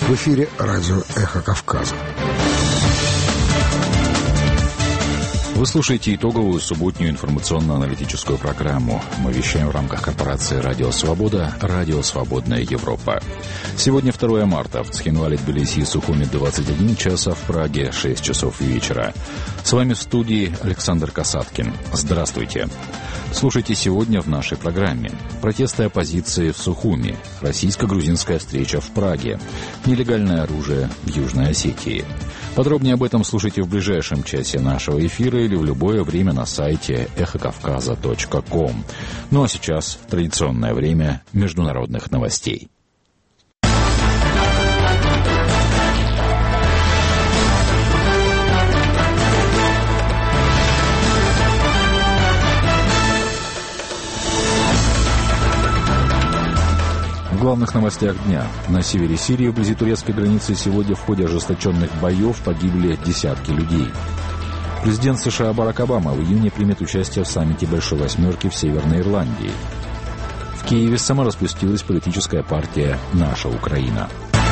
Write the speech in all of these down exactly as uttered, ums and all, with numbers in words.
В эфире радио «Эхо Кавказа». Вы слушаете итоговую субботнюю информационно-аналитическую программу. Мы вещаем в рамках корпорации «Радио Свобода», «Радио Свободная Европа». Сегодня второе марта. В Цхинвале, Тбилиси и Сухуми двадцать один час, а в Праге шесть часов вечера. С вами в студии Александр Касаткин. Здравствуйте. Слушайте сегодня в нашей программе. Протесты оппозиции в Сухуми. Российско-грузинская встреча в Праге. Нелегальное оружие в Южной Осетии. Подробнее об этом слушайте в ближайшем часе нашего эфира или в любое время на сайте эхо кавказа точка ком. Ну а сейчас традиционное время международных новостей. В главных новостях дня. На севере Сирии, вблизи турецкой границы, сегодня в ходе ожесточенных боев погибли десятки людей. Президент США Барак Обама в июне примет участие в саммите Большой Восьмерки в Северной Ирландии. В Киеве самораспустилась политическая партия «Наша Украина».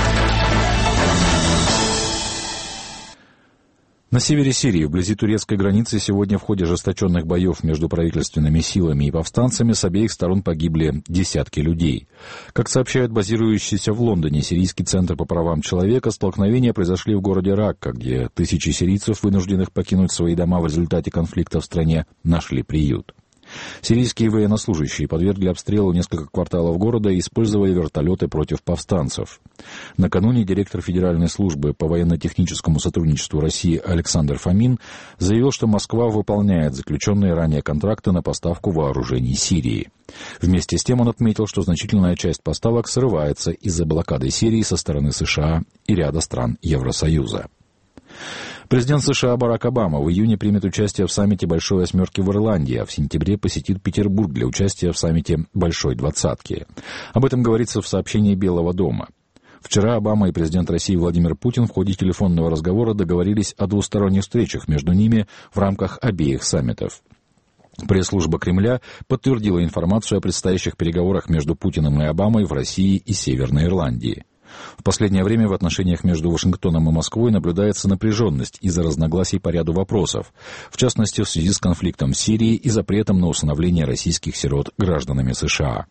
На севере Сирии, вблизи турецкой границы, сегодня в ходе ожесточенных боев между правительственными силами и повстанцами с обеих сторон погибли десятки людей. Как сообщают базирующийся в Лондоне Сирийский центр по правам человека, столкновения произошли в городе Ракка, где тысячи сирийцев, вынужденных покинуть свои дома в результате конфликта в стране, нашли приют. Сирийские военнослужащие подвергли обстрелу несколько кварталов города и использовали вертолеты против повстанцев. Накануне директор Федеральной службы по военно-техническому сотрудничеству России Александр Фомин заявил, что Москва выполняет заключенные ранее контракты на поставку вооружений Сирии. Вместе с тем он отметил, что значительная часть поставок срывается из-за блокады Сирии со стороны США и ряда стран Евросоюза. Президент США Барак Обама в июне примет участие в саммите Большой Восьмерки в Ирландии, а в сентябре посетит Петербург для участия в саммите Большой Двадцатки. Об этом говорится в сообщении Белого дома. Вчера Обама и президент России Владимир Путин в ходе телефонного разговора договорились о двусторонних встречах между ними в рамках обеих саммитов. Пресс-служба Кремля подтвердила информацию о предстоящих переговорах между Путиным и Обамой в России и Северной Ирландии. В последнее время в отношениях между Вашингтоном и Москвой наблюдается напряженность из-за разногласий по ряду вопросов, в частности в связи с конфликтом в Сирии и запретом на усыновление российских сирот гражданами США.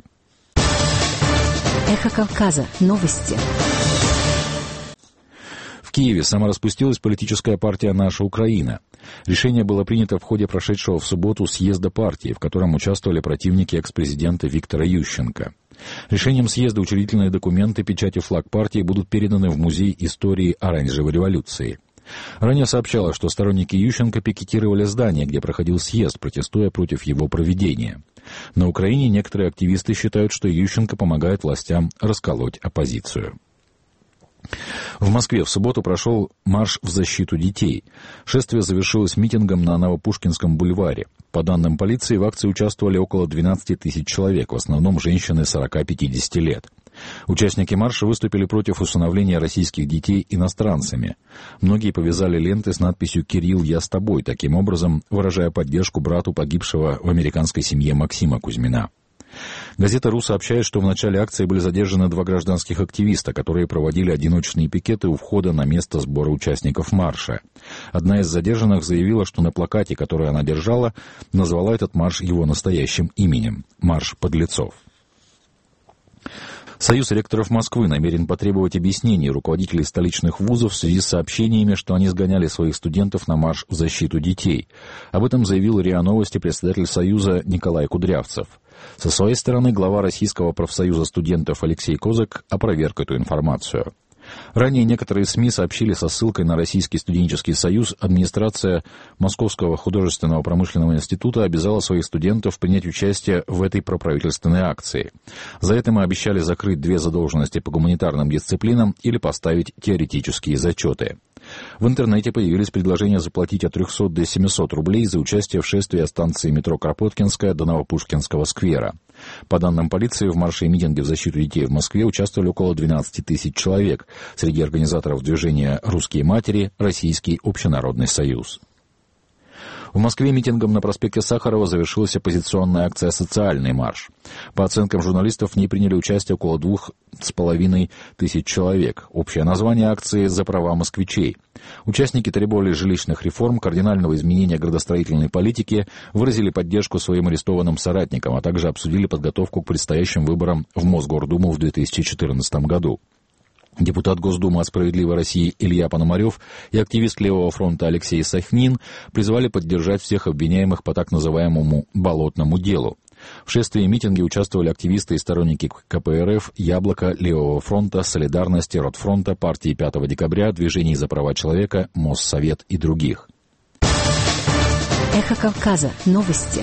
Эхо Кавказа. Новости. В Киеве самораспустилась политическая партия «Наша Украина». Решение было принято в ходе прошедшего в субботу съезда партии, в котором участвовали противники экс-президента Виктора Ющенко. Решением съезда учредительные документы, печать и флаг партии будут переданы в Музей истории Оранжевой революции. Ранее сообщалось, что сторонники Ющенко пикетировали здание, где проходил съезд, протестуя против его проведения. На Украине некоторые активисты считают, что Ющенко помогает властям расколоть оппозицию. В Москве в субботу прошел марш в защиту детей. Шествие завершилось митингом на Новопушкинском бульваре. По данным полиции, в акции участвовали около двенадцати тысяч человек, в основном женщины сорока-пятидесяти лет. Участники марша выступили против усыновления российских детей иностранцами. Многие повязали ленты с надписью «Кирилл, я с тобой», таким образом выражая поддержку брату погибшего в американской семье Максима Кузьмина. Газета «Ру» сообщает, что в начале акции были задержаны два гражданских активиста, которые проводили одиночные пикеты у входа на место сбора участников марша. Одна из задержанных заявила, что на плакате, который она держала, назвала этот марш его настоящим именем – «Марш подлецов». Союз ректоров Москвы намерен потребовать объяснений руководителей столичных вузов в связи с сообщениями, что они сгоняли своих студентов на марш в защиту детей. Об этом заявил РИА Новости председатель Союза Николай Кудрявцев. Со своей стороны глава Российского профсоюза студентов Алексей Козак опроверг эту информацию. Ранее некоторые СМИ сообщили со ссылкой на Российский студенческий союз, администрация Московского художественного промышленного института обязала своих студентов принять участие в этой проправительственной акции. За это мы обещали закрыть две задолженности по гуманитарным дисциплинам или поставить теоретические зачеты. В интернете появились предложения заплатить от трехсот до семисот рублей за участие в шествии от станции метро Кропоткинская до Новопушкинского сквера. По данным полиции, в марше и митинге в защиту детей в Москве участвовали около двенадцати тысяч человек. Среди организаторов движения «Русские матери» — Российский общенародный союз. В Москве митингом на проспекте Сахарова завершилась оппозиционная акция «Социальный марш». По оценкам журналистов, в ней приняли участие около двух с половиной тысяч человек. Общее название акции «За права москвичей». Участники требовали жилищных реформ, кардинального изменения градостроительной политики, выразили поддержку своим арестованным соратникам, а также обсудили подготовку к предстоящим выборам в Мосгордуму в две тысячи четырнадцатом году. Депутат Госдумы от «Справедливой России» Илья Пономарев и активист Левого фронта Алексей Сахнин призвали поддержать всех обвиняемых по так называемому «болотному делу». В шествии и митинге участвовали активисты и сторонники ка пэ эр эф, «Яблоко», Левого фронта, «Солидарности», Ротфронта, партии пятого декабря, движений за права человека, Моссовет и других. Эхо Кавказа. Новости.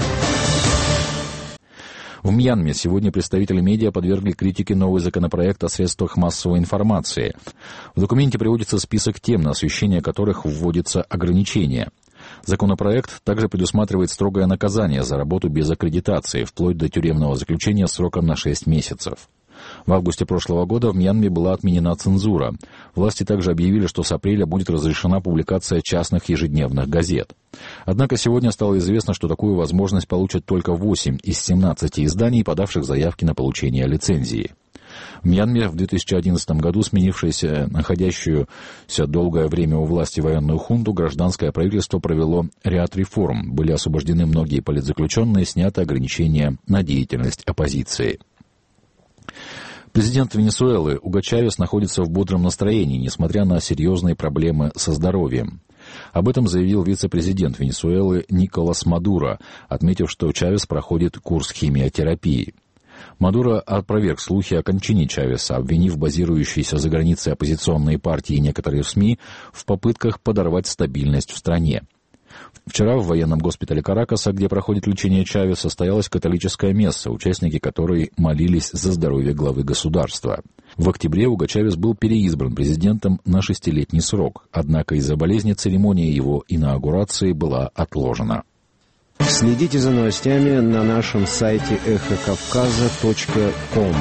В Мьянме сегодня представители медиа подвергли критике новый законопроект о средствах массовой информации. В документе приводится список тем, на освещение которых вводится ограничения. Законопроект также предусматривает строгое наказание за работу без аккредитации, вплоть до тюремного заключения сроком на шесть месяцев. В августе прошлого года в Мьянме была отменена цензура. Власти также объявили, что с апреля будет разрешена публикация частных ежедневных газет. Однако сегодня стало известно, что такую возможность получат только восемь из семнадцати изданий, подавших заявки на получение лицензии. В Мьянме в две тысячи одиннадцатом году сменившееся находящуюся долгое время у власти военную хунту гражданское правительство провело ряд реформ. Были освобождены многие политзаключенные, сняты ограничения на деятельность оппозиции. Президент Венесуэлы Уго Чавес находится в бодром настроении, несмотря на серьезные проблемы со здоровьем. Об этом заявил вице-президент Венесуэлы Николас Мадуро, отметив, что Чавес проходит курс химиотерапии. Мадуро опроверг слухи о кончине Чавеса, обвинив базирующиеся за границей оппозиционные партии и некоторые СМИ в попытках подорвать стабильность в стране. Вчера в военном госпитале Каракаса, где проходит лечение Чавеса, состоялась католическая месса, участники которой молились за здоровье главы государства. В октябре Уго Чавес был переизбран президентом на шестилетний срок, однако из-за болезни церемония его инаугурации была отложена. Следите за новостями на нашем сайте эхо кавказа точка ком.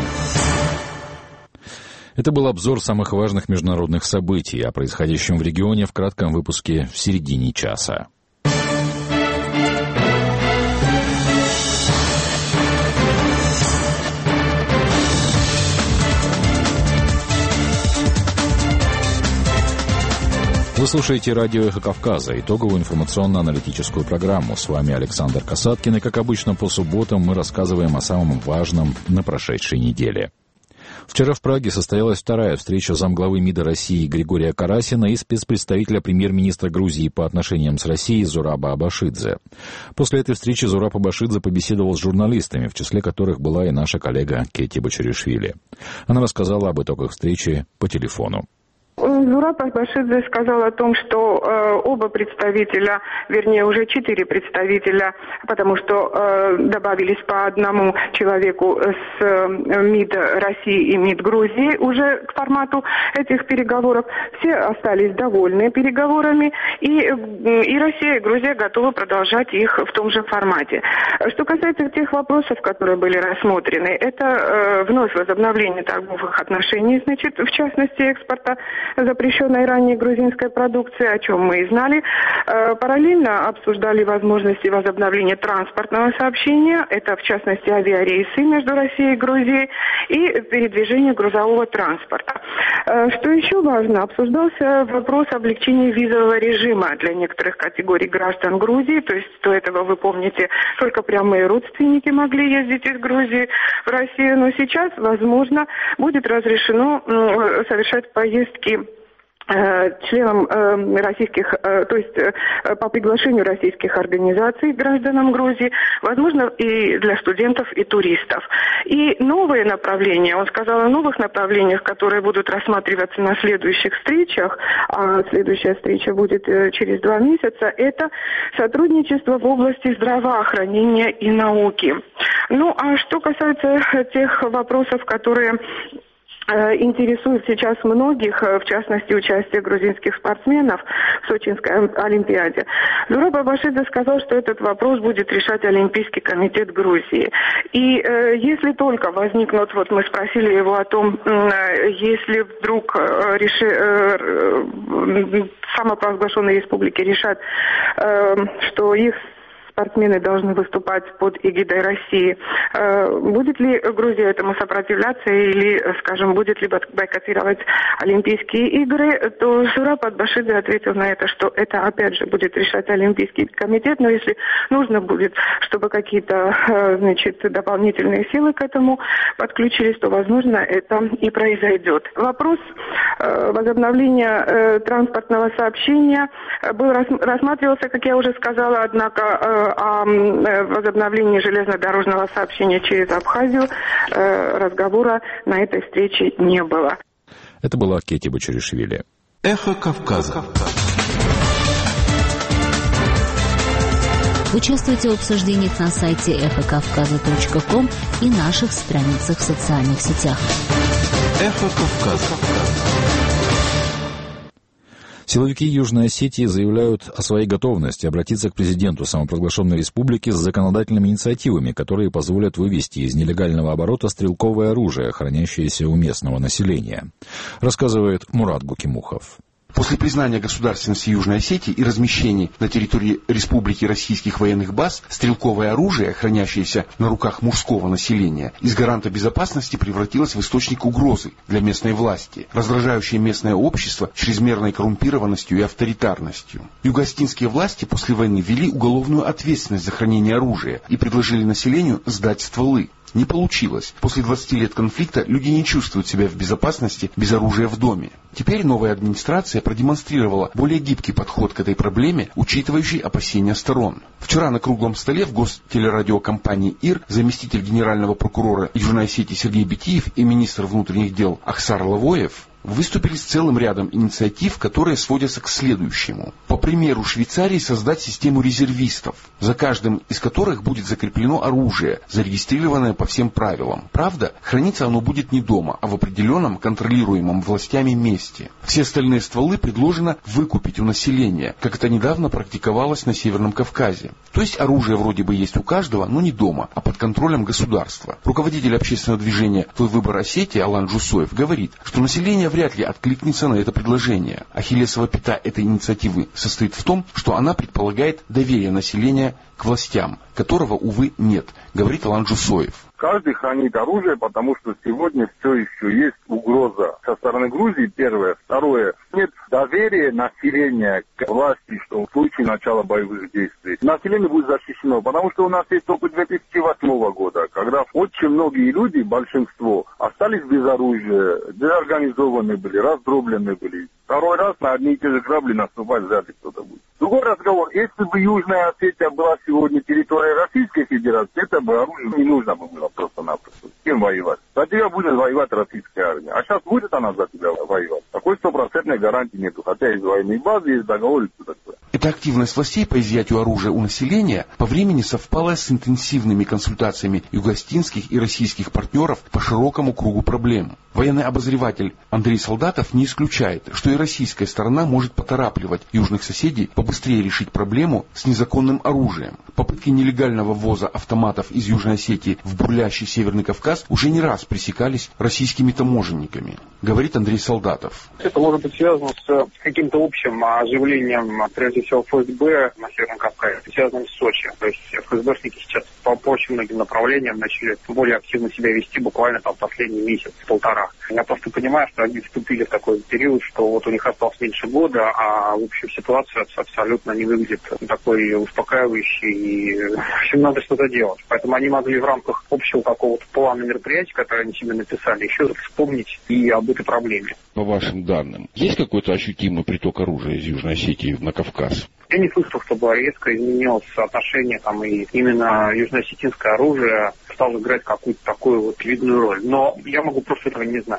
Это был обзор самых важных международных событий о происходящем в регионе в кратком выпуске в середине часа. Вы слушаете радио «Эхо Кавказа», итоговую информационно-аналитическую программу. С вами Александр Касаткин, и, как обычно, по субботам мы рассказываем о самом важном на прошедшей неделе. Вчера в Праге состоялась вторая встреча замглавы МИДа России Григория Карасина и спецпредставителя премьер-министра Грузии по отношениям с Россией Зураба Абашидзе. После этой встречи Зураб Абашидзе побеседовал с журналистами, в числе которых была и наша коллега Кетти Бачаришвили. Она рассказала об итогах встречи по телефону. Зураб Абашидзе сказал о том, что э, оба представителя, вернее уже четыре представителя, потому что э, добавились по одному человеку с э, МИД России и МИД Грузии уже к формату этих переговоров, все остались довольны переговорами, и, и Россия и Грузия готовы продолжать их в том же формате. Что касается тех вопросов, которые были рассмотрены, это э, вновь возобновление торговых отношений, значит, в частности экспорта запрещенной ранее грузинской продукции, о чем мы и знали. Параллельно обсуждали возможности возобновления транспортного сообщения, это в частности авиарейсы между Россией и Грузией, и передвижение грузового транспорта. Что еще важно, обсуждался вопрос облегчения визового режима для некоторых категорий граждан Грузии, то есть до этого, вы помните, только прямые родственники могли ездить из Грузии в Россию, но сейчас, возможно, будет разрешено совершать поездки членам э, российских, э, то есть э, по приглашению российских организаций гражданам Грузии, возможно, и для студентов, и туристов. И новые направления, он сказал о новых направлениях, которые будут рассматриваться на следующих встречах, а следующая встреча будет э, через два месяца, это сотрудничество в области здравоохранения и науки. Ну, а что касается тех вопросов, которые интересует сейчас многих, в частности, участие грузинских спортсменов в Сочинской Олимпиаде. Зураб Абашидзе сказал, что этот вопрос будет решать Олимпийский комитет Грузии. И э, если только возникнут, вот мы спросили его о том, э, если вдруг э, реши, э, самопровозглашенные республики решат, э, что их спортсмены должны выступать под эгидой России. Будет ли Грузия этому сопротивляться или, скажем, будет ли бойкотировать Олимпийские игры, то Зураб Абашидзе ответил на это, что это опять же будет решать Олимпийский комитет, но если нужно будет, чтобы какие-то, значит, дополнительные силы к этому подключились, то, возможно, это и произойдет. Вопрос возобновления транспортного сообщения был рассматривался, как я уже сказала, однако о возобновлении железнодорожного сообщения через Абхазию разговора на этой встрече не было. Это была Кети Бочаришвили. Эхо Кавказа. Участвуйте в обсуждениях на сайте эхо кавказа точка ком и наших страницах в социальных сетях. Эхо Кавказа. Силовики Южной Осетии заявляют о своей готовности обратиться к президенту самопровозглашенной республики с законодательными инициативами, которые позволят вывести из нелегального оборота стрелковое оружие, хранящееся у местного населения, рассказывает Мурат Гукимухов. После признания государственности Южной Осетии и размещения на территории республики российских военных баз, стрелковое оружие, хранящееся на руках мужского населения, из гаранта безопасности превратилось в источник угрозы для местной власти, раздражающее местное общество чрезмерной коррумпированностью и авторитарностью. Юго-осетинские власти после войны ввели уголовную ответственность за хранение оружия и предложили населению сдать стволы. Не получилось. После двадцати лет конфликта люди не чувствуют себя в безопасности без оружия в доме. Теперь новая администрация продемонстрировала более гибкий подход к этой проблеме, учитывающий опасения сторон. Вчера на круглом столе в гостелерадиокомпании ИР заместитель генерального прокурора Южной Осетии Сергей Бетиев и министр внутренних дел Ахсар Лавоев выступили с целым рядом инициатив, которые сводятся к следующему. По примеру Швейцарии создать систему резервистов, за каждым из которых будет закреплено оружие, зарегистрированное по всем правилам. Правда, храниться оно будет не дома, а в определенном контролируемом властями месте. Все остальные стволы предложено выкупить у населения, как это недавно практиковалось на Северном Кавказе. То есть оружие вроде бы есть у каждого, но не дома, а под контролем государства. Руководитель общественного движения «Твой выбор Осетии» Алан Джусоев говорит, что население вряд ли откликнется на это предложение. Ахиллесова пята этой инициативы состоит в том, что она предполагает доверие населения к властям, которого, увы, нет, говорит Алан Джусоев. Каждый хранит оружие, потому что сегодня все еще есть угроза со стороны Грузии, первое. Второе, нет доверия населения к власти, что в случае начала боевых действий население будет защищено, потому что у нас есть опыт две тысячи восьмого года, когда очень многие люди, большинство, остались без оружия, дезорганизованы были, раздроблены были. Второй раз на одни и те же грабли наступать вряд ли кто-то будет. Другой разговор, если бы Южная Осетия была сегодня территорией Российской Федерации, это бы оружие не нужно бы было просто-напросто. С кем воевать? За тебя будет воевать российская армия. А сейчас будет она за тебя воевать? Такой стопроцентной гарантии нету. Хотя есть военные базы, есть договоры и все такое. Эта активность властей по изъятию оружия у населения по времени совпала с интенсивными консультациями юго-осетинских и российских партнеров по широкому кругу проблем. Военный обозреватель Андрей Солдатов не исключает, что и российская сторона может поторапливать южных соседей побыстрее решить проблему с незаконным оружием. Попытки нелегального ввоза автоматов из Южной Осетии в бурлящий Северный Кавказ уже не раз пресекались российскими таможенниками, говорит Андрей Солдатов. Это может быть связано с каким-то общим оживлением, прежде всего, эф эс бэ на Северном Кавказе, связанным с Сочи. То есть эф эс бэшники сейчас по очень многим направлениям начали более активно себя вести буквально там последний месяц, полтора. Я просто понимаю, что они вступили в такой период, что вот у них осталось меньше года, а в общем ситуация абсолютно не выглядит такой успокаивающей, и в общем надо что-то делать. Поэтому они могли в рамках общего какого-то плана мероприятий, которые они себе написали, еще вспомнить и об этой проблеме. По вашим данным, есть какой-то ощутимый приток оружия из Южной Осетии на Кавказ? Я не слышал, чтобы резко изменилось соотношение, там, и именно южноосетинское оружие стало играть какую-то такую вот видную роль. Но я могу просто этого не знать. В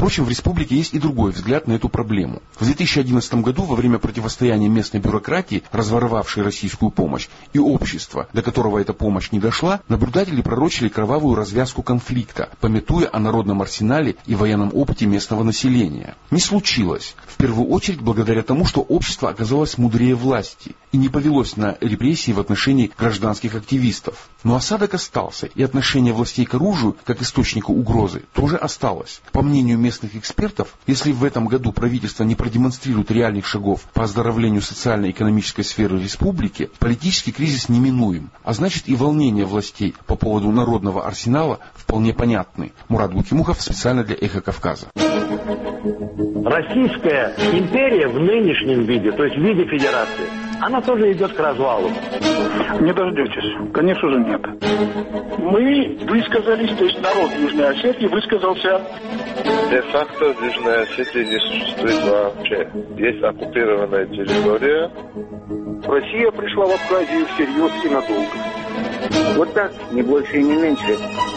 Впрочем, в республике есть и другой взгляд на эту проблему. В две тысячи одиннадцатом году, во время противостояния местной бюрократии, разворовавшей российскую помощь, и общества, до которого эта помощь не дошла, наблюдатели пророчили кровавую развязку конфликта, памятуя о народном арсенале и военном опыте местного населения. Не случилось. В первую очередь благодаря тому, что общество оказалось мудрее власти и не повелось на репрессии в отношении гражданских активистов. Но осадок остался, и отношение властей к оружию, как источнику угрозы, тоже осталось. По мнению местных экспертов, если в этом году правительство не продемонстрирует реальных шагов по оздоровлению социально-экономической сферы республики, политический кризис неминуем, а значит и волнения властей по поводу народного арсенала вполне понятны. Мурат Гукимухов специально для «Эхо Кавказа». Российская империя в нынешнем виде, то есть в виде федерации, она тоже идет к развалу. Не дождетесь. Конечно же нет. Мы высказались, то есть народ Южной Осетии высказался. Де-факто в Южной Осетии не существует вообще. Есть оккупированная территория. Россия пришла в Абхазию всерьез и надолго. Вот так, не больше и не меньше.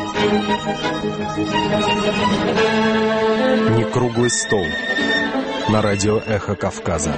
Не круглый стол. На радио «Эхо Кавказа».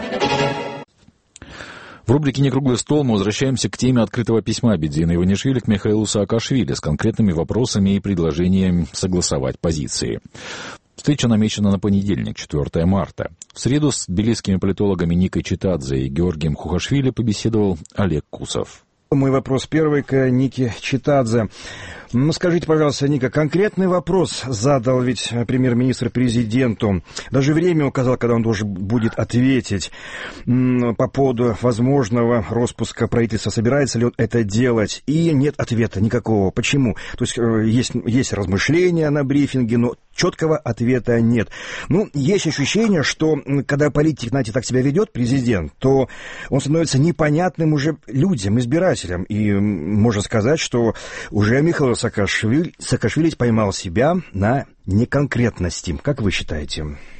В рубрике «Не круглый стол» мы возвращаемся к теме открытого письма Бедзина Иванишвили к Михаилу Саакашвили с конкретными вопросами и предложением согласовать позиции. Встреча намечена на понедельник, четвёртого марта. В среду с тбилисскими политологами Никой Читадзе и Георгием Хухашвили побеседовал Олег Кусов. Мой вопрос первый к Нике Читадзе. Ну, скажите, пожалуйста, Ника, конкретный вопрос задал ведь премьер-министр президенту. Даже время указал, когда он должен будет ответить по поводу возможного распуска правительства. Собирается ли он это делать? И нет ответа никакого. Почему? То есть есть, есть размышления на брифинге, но четкого ответа нет. Ну, есть ощущение, что когда политик, знаете, так себя ведет, президент, то он становится непонятным уже людям, избирателям. И можно сказать, что уже Михаил Саакашвили, Саакашвили поймал себя на неконкретности. Как вы считаете?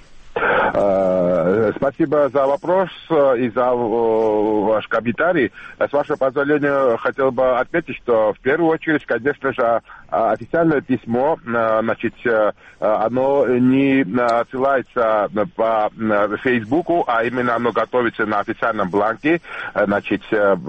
Спасибо за вопрос и за ваш комментарий. С вашего позволения хотел бы отметить, что в первую очередь, конечно же, официальное письмо, значит, оно не отсылается по Фейсбуку, а именно оно готовится на официальном бланке, значит,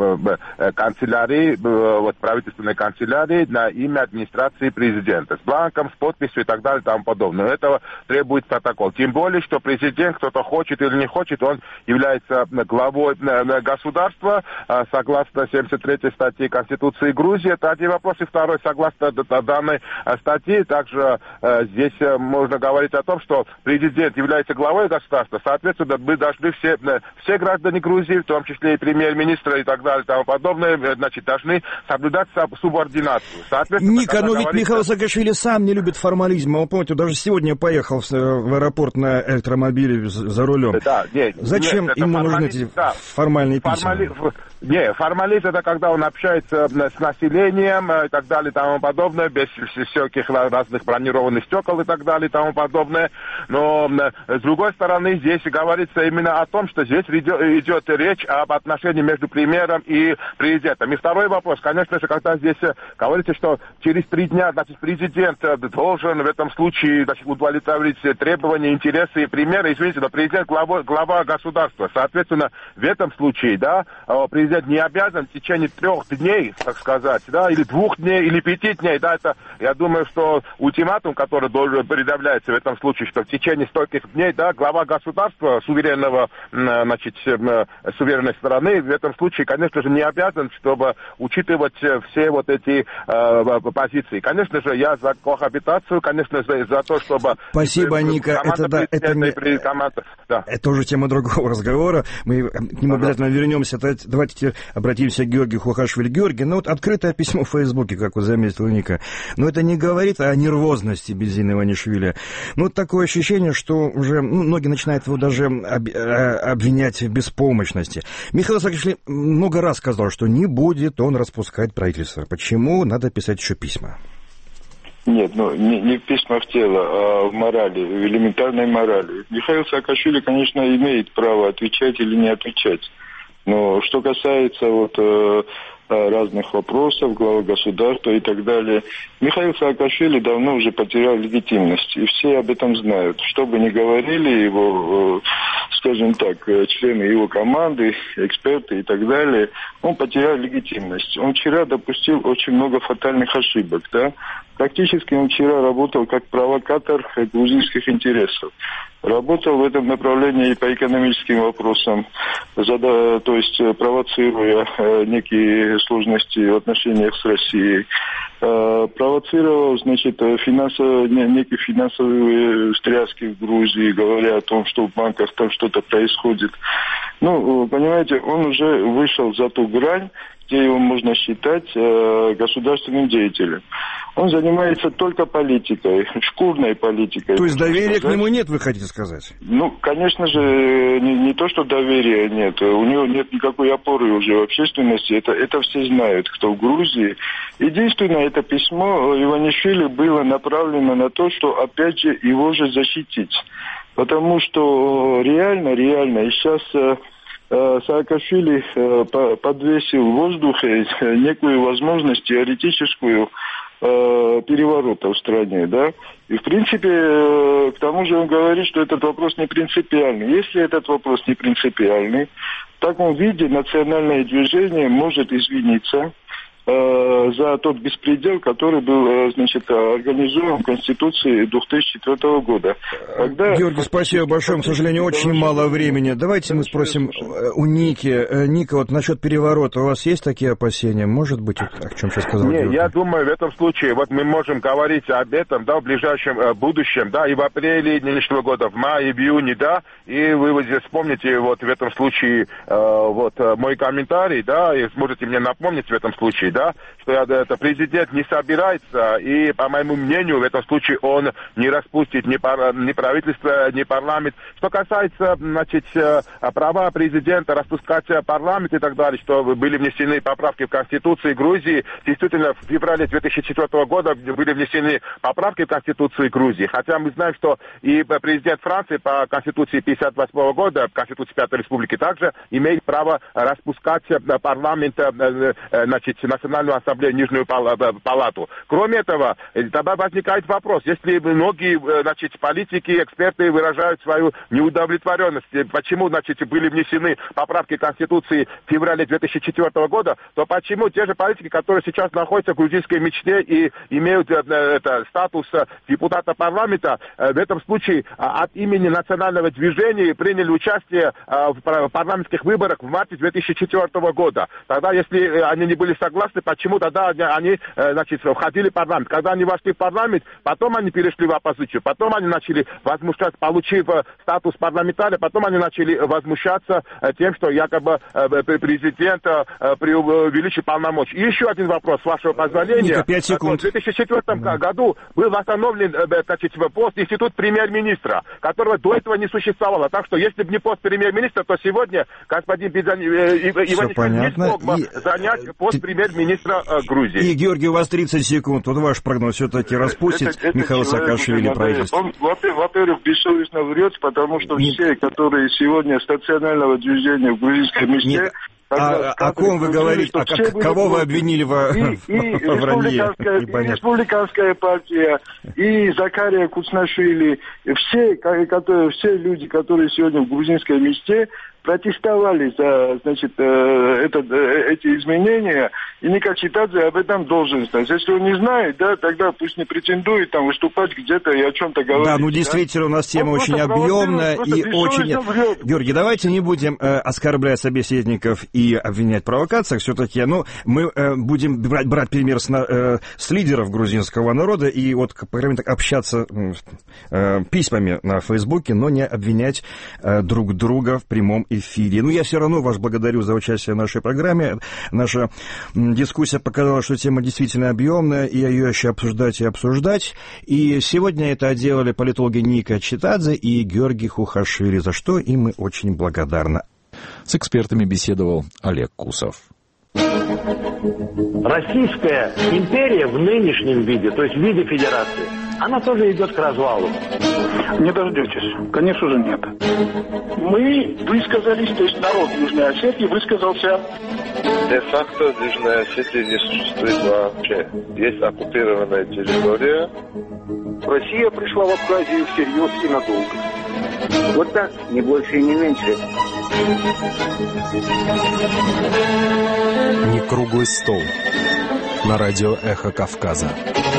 канцелярии, вот правительственной канцелярии на имя администрации президента с бланком, с подписью и так далее и тому подобное. Этого требует протокол. Тем более, что президент, кто-то хочет или не хочет, он является главой государства, согласно семьдесят третьей статье Конституции Грузии. Это один вопрос. И второй, согласно данной статье, также здесь можно говорить о том, что президент является главой государства. Соответственно, мы должны все, все граждане Грузии, в том числе и премьер-министра и так далее и тому подобное, значит, должны соблюдать субординацию. Ника, но ведь говорится... Михаил Саакашвили сам не любит формализма. Вы помните, даже сегодня поехал в аэропорт на электромобиле за рулем. Да, нет, Зачем нет, ему нужны эти да. формальные письма? Формали... Не, формализм это когда он общается с населением и так далее и тому подобное, без всяких разных бронированных стекол и так далее и тому подобное. Но с другой стороны, здесь говорится именно о том, что здесь идет речь об отношении между премьером и президентом. И второй вопрос, конечно же, когда здесь говорится, что через три дня, значит, президент должен в этом случае, значит, удовлетворить требования, интересы премьера. Извините, но президент глава, глава государства. Соответственно, в этом случае, да, президент не обязан в течение трех дней, так сказать, да, или двух дней, или пяти дней, да, это, я думаю, что ультиматум, который должен предъявляется в этом случае, что в течение стольких дней, да, глава государства, суверенного, значит, суверенной страны, в этом случае, конечно же, не обязан, чтобы учитывать все вот эти э, позиции. Конечно же, я за коабитацию, конечно, за, за то, чтобы... Спасибо, Ника, это, да, это, не... команда, да. Это уже тема другого разговора, мы к нему обязательно вернемся. Давайте обратимся к Георгию Хухашвили. Георгий, ну вот открытое письмо в Фейсбуке, как вы заметили, Ника, но это не говорит о нервозности Бедзина Иванишвили. Ну, вот такое ощущение, что уже ну, многие начинают его даже об, обвинять в беспомощности. Михаил Саакашвили много раз сказал, что не будет он распускать правительство. Почему надо писать еще письма? Нет, ну, не, не письма в тело, а в морали, в элементарной морали. Михаил Саакашвили, конечно, имеет право отвечать или не отвечать. Но что касается вот, э, разных вопросов, глава государства и так далее. Михаил Саакашвили давно уже потерял легитимность, и все об этом знают. Что бы ни говорили его, скажем так, члены его команды, эксперты и так далее, он потерял легитимность. Он вчера допустил очень много фатальных ошибок, да. Практически он вчера работал как провокатор грузинских интересов. Работал в этом направлении и по экономическим вопросам, зада, то есть провоцируя э, некие сложности в отношениях с Россией. Э, провоцировал, значит, финансово, не, некие финансовые встряски в Грузии, говоря о том, что в банках там что-то происходит. Ну, понимаете, он уже вышел за ту грань, где его можно считать э, государственным деятелем. Он занимается только политикой, шкурной политикой. То есть доверия сказать. К нему нет, вы хотите сказать? Ну, конечно же, не, не то, что доверия нет. У него нет никакой опоры уже в общественности. Это, это все знают, кто в Грузии. Единственное, это письмо Иванишвили было направлено на то, что, опять же, его же защитить. Потому что реально, реально, и сейчас... Саакашвили подвесил в воздухе некую возможность теоретическую переворота в стране, да, и в принципе к тому же он говорит, что этот вопрос не принципиальный. Если этот вопрос не принципиальный, в таком виде национальное движение может извиниться за тот беспредел, который был, значит, организован в Конституции две тысячи четвёртого года. Когда... Георгий, спасибо большое. К сожалению, очень мало времени. Давайте мы спросим у Ники. Ника, вот насчет переворота, у вас есть такие опасения? Может быть, о чем сейчас сказал Нет, Георгий? Я думаю, в этом случае, вот мы можем говорить об этом, да, в ближайшем э, будущем, да, и в апреле нынешнего года, в мае, в июне, да, и вы вот здесь вспомните вот в этом случае э, вот мой комментарий, да, и сможете мне напомнить в этом случае, да, что это президент не собирается, и, по моему мнению, в этом случае он не распустит ни, пар, ни правительство, ни парламент. Что касается, значит, права президента распускать парламент и так далее, что были внесены поправки в Конституции Грузии, действительно, в феврале две тысячи четвёртого года были внесены поправки в Конституции Грузии, хотя мы знаем, что и президент Франции по Конституции пятьдесят восьмого года, Конституции Пятой Республики также имеет право распускать парламент, значит, национальную ассамблею, Нижнюю палату. Кроме этого, тогда возникает вопрос, если многие, значит, политики, эксперты выражают свою неудовлетворенность, почему, значит, были внесены поправки Конституции в феврале две тысячи четвёртого года, то почему те же политики, которые сейчас находятся в грузинской мечте и имеют это, статус депутата парламента, в этом случае от имени национального движения приняли участие в парламентских выборах в марте две тысячи четвёртого года. Тогда, если они не были согласны, почему тогда они, значит, входили в парламент. Когда они вошли в парламент, потом они перешли в оппозицию, потом они начали возмущаться, получив статус парламентария, потом они начали возмущаться тем, что якобы президент преувеличил полномочия. И еще один вопрос, с вашего позволения. Ника, пять секунд. В две тысячи четвёртом да. году был восстановлен, значит, пост институт премьер-министра, которого до этого не существовало. Так что, если бы не пост премьер-министра, то сегодня господин Иванишвили не смог бы и... занять пост премьер-министра Грузии. И, Георгий, у вас тридцать секунд. Вот ваш прогноз все-таки распустит это, это Михаил Саакашвили правительство. Он, во-первых, бессовестно врет, потому что Нет. все, которые сегодня с национального движения в грузинской мечте... Нет. А о ком вы говорите? А как, кого вы обвинили в, и, и во вранье? И республиканская партия, и Закария Куцнашвили, все, которые, все люди, которые сегодня в грузинской мечте, протестовали за, значит, это, эти изменения, и Ника Читадзе об этом должен знать. Если он не знает, да, тогда пусть не претендует там выступать где-то и о чем-то говорить. Да, ну действительно, да? У нас тема он очень объемная и очень... Врет. Георгий, давайте не будем э, оскорблять собеседников и обвинять в провокациях. Все-таки, ну, мы э, будем брать, брать пример с, э, с лидеров грузинского народа и вот, по крайней мере, так, общаться э, письмами на Фейсбуке, но не обвинять э, друг друга в прямом эфире. Ну, я все равно вас благодарю за участие в нашей программе. Наша дискуссия показала, что тема действительно объемная, и ее еще обсуждать и обсуждать. И сегодня это делали политологи Ника Читадзе и Георгий Хухашвили, за что им мы очень благодарны. С экспертами беседовал Олег Кусов. Российская империя в нынешнем виде, то есть в виде федерации, она тоже идет к развалу. Не дождетесь. Конечно же, нет. Мы высказались, то есть народ Южной Осетии высказался. Де-факто в Южной Осетии не существует вообще. Есть оккупированная территория. Россия пришла в Абхазию всерьез и надолго. Вот так, не больше и не меньше. Не круглый стол. На радио «Эхо Кавказа».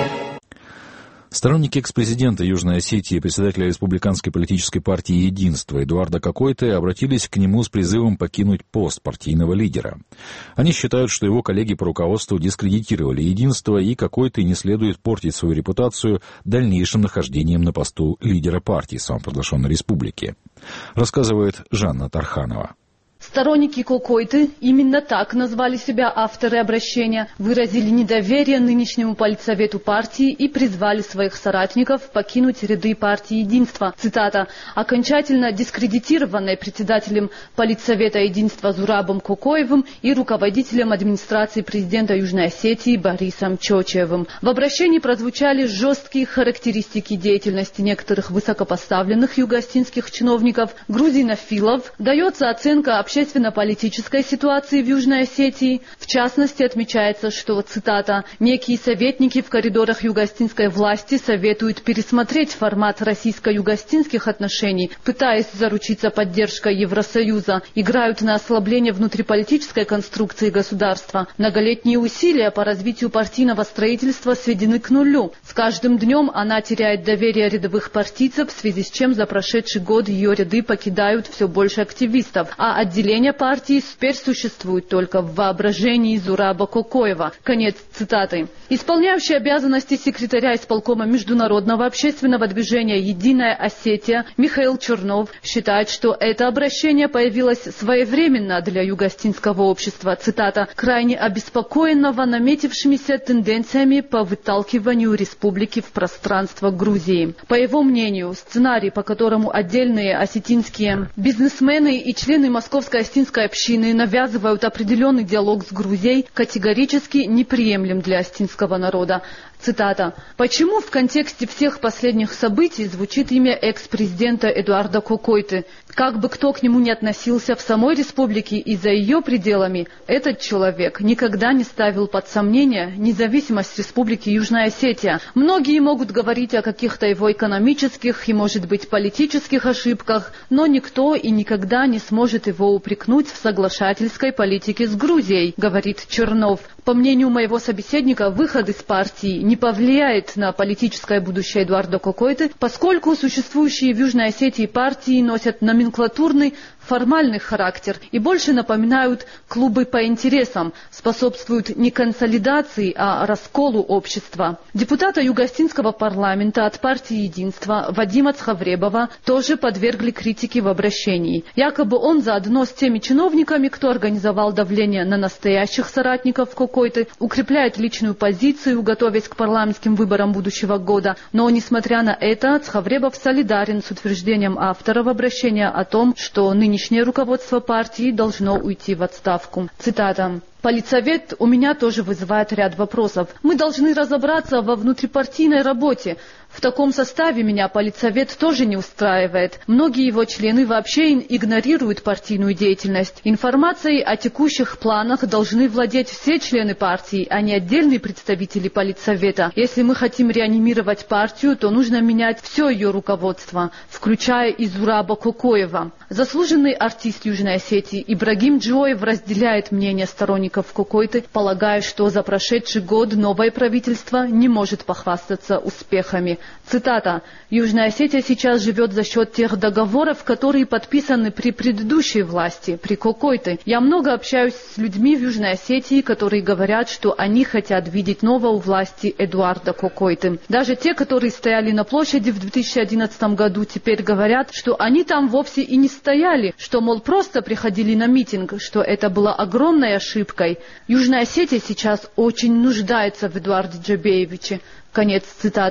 Сторонники экс-президента Южной Осетии и председателя республиканской политической партии «Единство» Эдуарда Кокойты обратились к нему с призывом покинуть пост партийного лидера. Они считают, что его коллеги по руководству дискредитировали «Единство», и Кокойты не следует портить свою репутацию дальнейшим нахождением на посту лидера партии самопровозглашенной республики. Рассказывает Жанна Тарханова. Сторонники Кокойты, именно так назвали себя авторы обращения, выразили недоверие нынешнему политсовету партии и призвали своих соратников покинуть ряды партии «Единство». Цитата. «Окончательно дискредитированной председателем политсовета «Единства» Зурабом Кокоевым и руководителем администрации президента Южной Осетии Борисом Чочевым». В обращении прозвучали жесткие характеристики деятельности некоторых высокопоставленных юго-осетинских чиновников, грузинофилов, дается оценка общественно-политической ситуации в Южной Осетии. В частности, отмечается, что, цитата, «некие советники в коридорах юго-осетинской власти советуют пересмотреть формат российско-юго-осетинских отношений, пытаясь заручиться поддержкой Евросоюза, играют на ослабление внутриполитической конструкции государства. Многолетние усилия по развитию партийного строительства сведены к нулю. С каждым днем она теряет доверие рядовых партийцев, в связи с чем за прошедший год ее ряды покидают все больше активистов, а отделение партии теперь существует только в воображении Зураба Кокоева». Конец цитаты. Исполняющий обязанности секретаря исполкома международного общественного движения «Единая Осетия» Михаил Чернов считает, что это обращение появилось своевременно для юго-осетинского общества, цитата, «крайне обеспокоенного наметившимися тенденциями по выталкиванию республики в пространство Грузии». По его мнению, сценарий, по которому отдельные осетинские бизнесмены и члены Московской осетинской общины навязывают определенный диалог с Грузией, категорически неприемлем для осетинского народа. Цитата. «Почему в контексте всех последних событий звучит имя экс-президента Эдуарда Кокойты? Как бы кто к нему ни относился в самой республике и за ее пределами, этот человек никогда не ставил под сомнение независимость республики Южная Осетия. Многие могут говорить о каких-то его экономических и, может быть, политических ошибках, но никто и никогда не сможет его упрекнуть в соглашательской политике с Грузией», говорит Чернов. По мнению моего собеседника, выход из партии не повлияет на политическое будущее Эдуарда Кокойты, поскольку существующие в Южной Осетии партии носят номенклатурный, формальный характер и больше напоминают клубы по интересам, способствуют не консолидации, а расколу общества. Депутата Юго-Осетинского парламента от партии «Единство» Вадима Цхавребова тоже подвергли критике в обращении. Якобы он заодно с теми чиновниками, кто организовал давление на настоящих соратников Кокойты, укрепляет личную позицию, готовясь к парламентским выборам будущего года. Но, несмотря на это, Цхавребов солидарен с утверждением авторов обращения о том, что нынешний Нынешнее руководство партии должно уйти в отставку. Цитата. «Политсовет у меня тоже вызывает ряд вопросов. Мы должны разобраться во внутрипартийной работе. В таком составе меня политсовет тоже не устраивает. Многие его члены вообще игнорируют партийную деятельность. Информацией о текущих планах должны владеть все члены партии, а не отдельные представители политсовета. Если мы хотим реанимировать партию, то нужно менять все ее руководство, включая и Зураба Кокоева». Заслуженный артист Южной Осетии Ибрагим Джоев разделяет мнение сторонников Кокойты, полагая, что за прошедший год новое правительство не может похвастаться успехами. Цитата. «Южная Осетия сейчас живет за счет тех договоров, которые подписаны при предыдущей власти, при Кокойте. Я много общаюсь с людьми в Южной Осетии, которые говорят, что они хотят видеть нового у власти Эдуарда Кокойты. Даже те, которые стояли на площади в две тысячи одиннадцатом году, теперь говорят, что они там вовсе и не стояли, что, мол, просто приходили на митинг, что это было огромной ошибкой. Южная Осетия сейчас очень нуждается в Эдуарде Джабеевиче». Конец цитаты.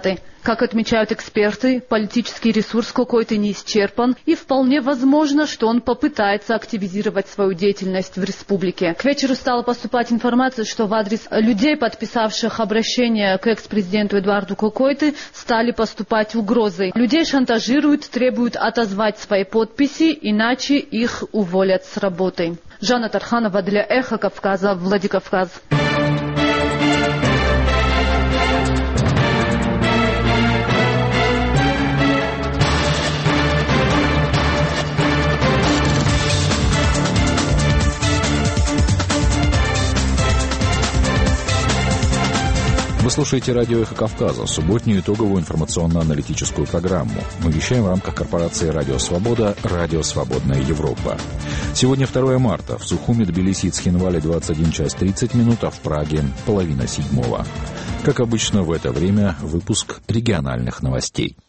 Как отмечают эксперты, политический ресурс Кокойты не исчерпан, и вполне возможно, что он попытается активизировать свою деятельность в республике. К вечеру стала поступать информация, что в адрес людей, подписавших обращение к экс-президенту Эдуарду Кокойты, стали поступать угрозы. Людей шантажируют, требуют отозвать свои подписи, иначе их уволят с работы. Жанна Тарханова для Эхо Кавказа, Владикавказ. Вы слушаете радио «Эхо Кавказа», субботнюю итоговую информационно-аналитическую программу. Мы вещаем в рамках корпорации «Радио Свобода», «Радио Свободная Европа». Сегодня второе марта. В Сухуми, Тбилиси и Цхинвале двадцать один час тридцать минут, а в Праге половина седьмого. Как обычно в это время выпуск региональных новостей.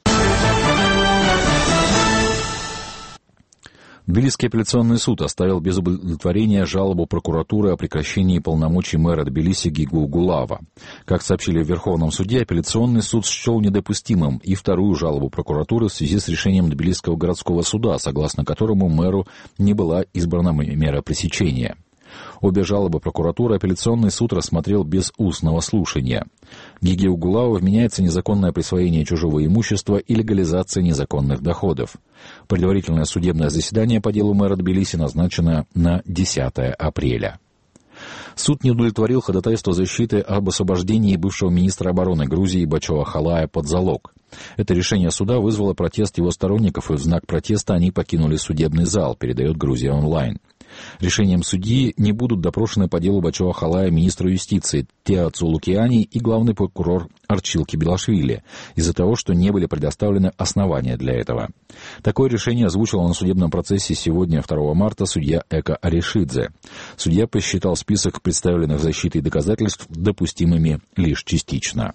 Тбилисский апелляционный суд оставил без удовлетворения жалобу прокуратуры о прекращении полномочий мэра Тбилиси Гигу Гулава. Как сообщили в Верховном суде, апелляционный суд счел недопустимым и вторую жалобу прокуратуры в связи с решением Тбилисского городского суда, согласно которому мэру не была избрана мера пресечения. Обе жалобы прокуратуры апелляционный суд рассмотрел без устного слушания. Гиге Угулава вменяется незаконное присвоение чужого имущества и легализация незаконных доходов. Предварительное судебное заседание по делу мэра Тбилиси назначено на десятое апреля. Суд не удовлетворил ходатайство защиты об освобождении бывшего министра обороны Грузии Бачо Ахалая под залог. Это решение суда вызвало протест его сторонников, и в знак протеста они покинули судебный зал, передает Грузия онлайн. Решением судьи не будут допрошены по делу Бачо Ахалая министру юстиции Теа Цулукиани и главный прокурор Арчил Кибелашвили из-за того, что не были предоставлены основания для этого. Такое решение озвучила на судебном процессе сегодня, второго марта, судья Эка Аришидзе. Судья посчитал список представленных защитой доказательств допустимыми лишь частично.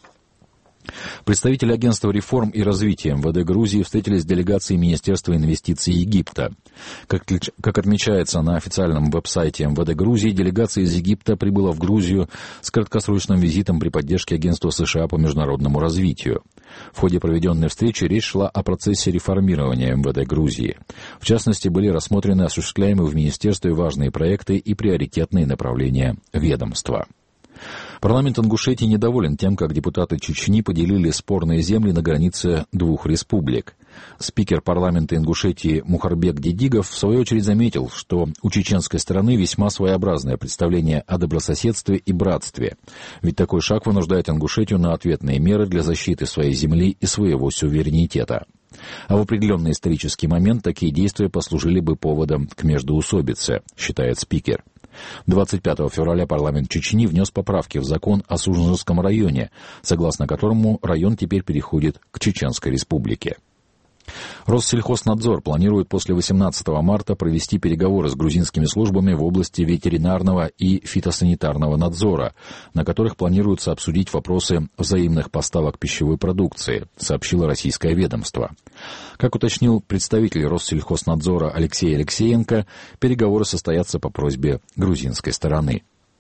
Представители Агентства реформ и развития эм вэ дэ Грузии встретились с делегацией Министерства инвестиций Египта. Как, как отмечается на официальном веб-сайте эм вэ дэ Грузии, делегация из Египта прибыла в Грузию с краткосрочным визитом при поддержке Агентства США по международному развитию. В ходе проведенной встречи речь шла о процессе реформирования эм вэ дэ Грузии. В частности, были рассмотрены осуществляемые в Министерстве важные проекты и приоритетные направления ведомства. Парламент Ингушетии недоволен тем, как депутаты Чечни поделили спорные земли на границе двух республик. Спикер парламента Ингушетии Мухарбек Дедигов в свою очередь заметил, что у чеченской стороны весьма своеобразное представление о добрососедстве и братстве. Ведь такой шаг вынуждает Ингушетию на ответные меры для защиты своей земли и своего суверенитета. А в определенный исторический момент такие действия послужили бы поводом к междоусобице, считает спикер. двадцать пятого февраля парламент Чечни внес поправки в закон о Сужнурском районе, согласно которому район теперь переходит к Чеченской республике. Россельхознадзор планирует после восемнадцатого марта провести переговоры с грузинскими службами в области ветеринарного и фитосанитарного надзора, на которых планируется обсудить вопросы взаимных поставок пищевой продукции, сообщило российское ведомство. Как уточнил представитель Россельхознадзора Алексей Алексеенко, переговоры состоятся по просьбе грузинской стороны.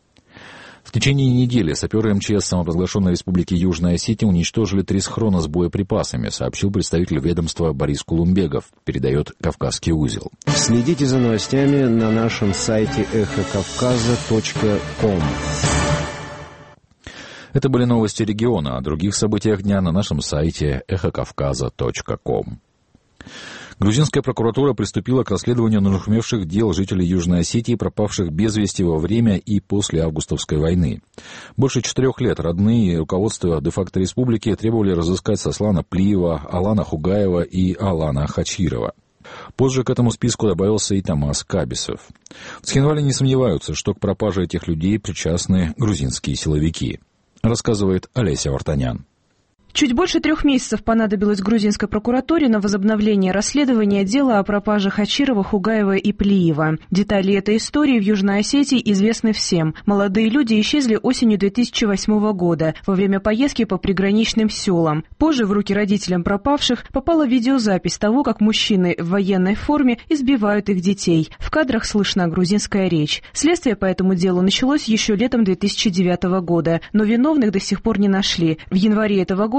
В течение недели саперы эм че эс самопровозглашенной республики Южная Осетия уничтожили три схрона с боеприпасами, сообщил представитель ведомства Борис Кулумбегов, передает «Кавказский узел». Следите за новостями на нашем сайте эхо кавказа точка ком. Это были новости региона. О других событиях дня на нашем сайте эхо кавказа точка ком. Грузинская прокуратура приступила к расследованию нашумевших дел жителей Южной Осетии, пропавших без вести во время и после августовской войны. Больше четырех лет родные и руководство де-факто республики требовали разыскать Сослана Плиева, Алана Хугаева и Алана Хачирова. Позже к этому списку добавился и Тамас Кабисов. В Цхинвале не сомневаются, что к пропаже этих людей причастны грузинские силовики, рассказывает Олеся Вартанян. Чуть больше трех месяцев понадобилось грузинской прокуратуре на возобновление расследования дела о пропаже Хачирова, Хугаева и Плиева. Детали этой истории в Южной Осетии известны всем. Молодые люди исчезли осенью две тысячи восьмого года во время поездки по приграничным селам. Позже в руки родителям пропавших попала видеозапись того, как мужчины в военной форме избивают их детей. В кадрах слышна грузинская речь. Следствие по этому делу началось еще летом две тысячи девятого года, но виновных до сих пор не нашли. В январе этого года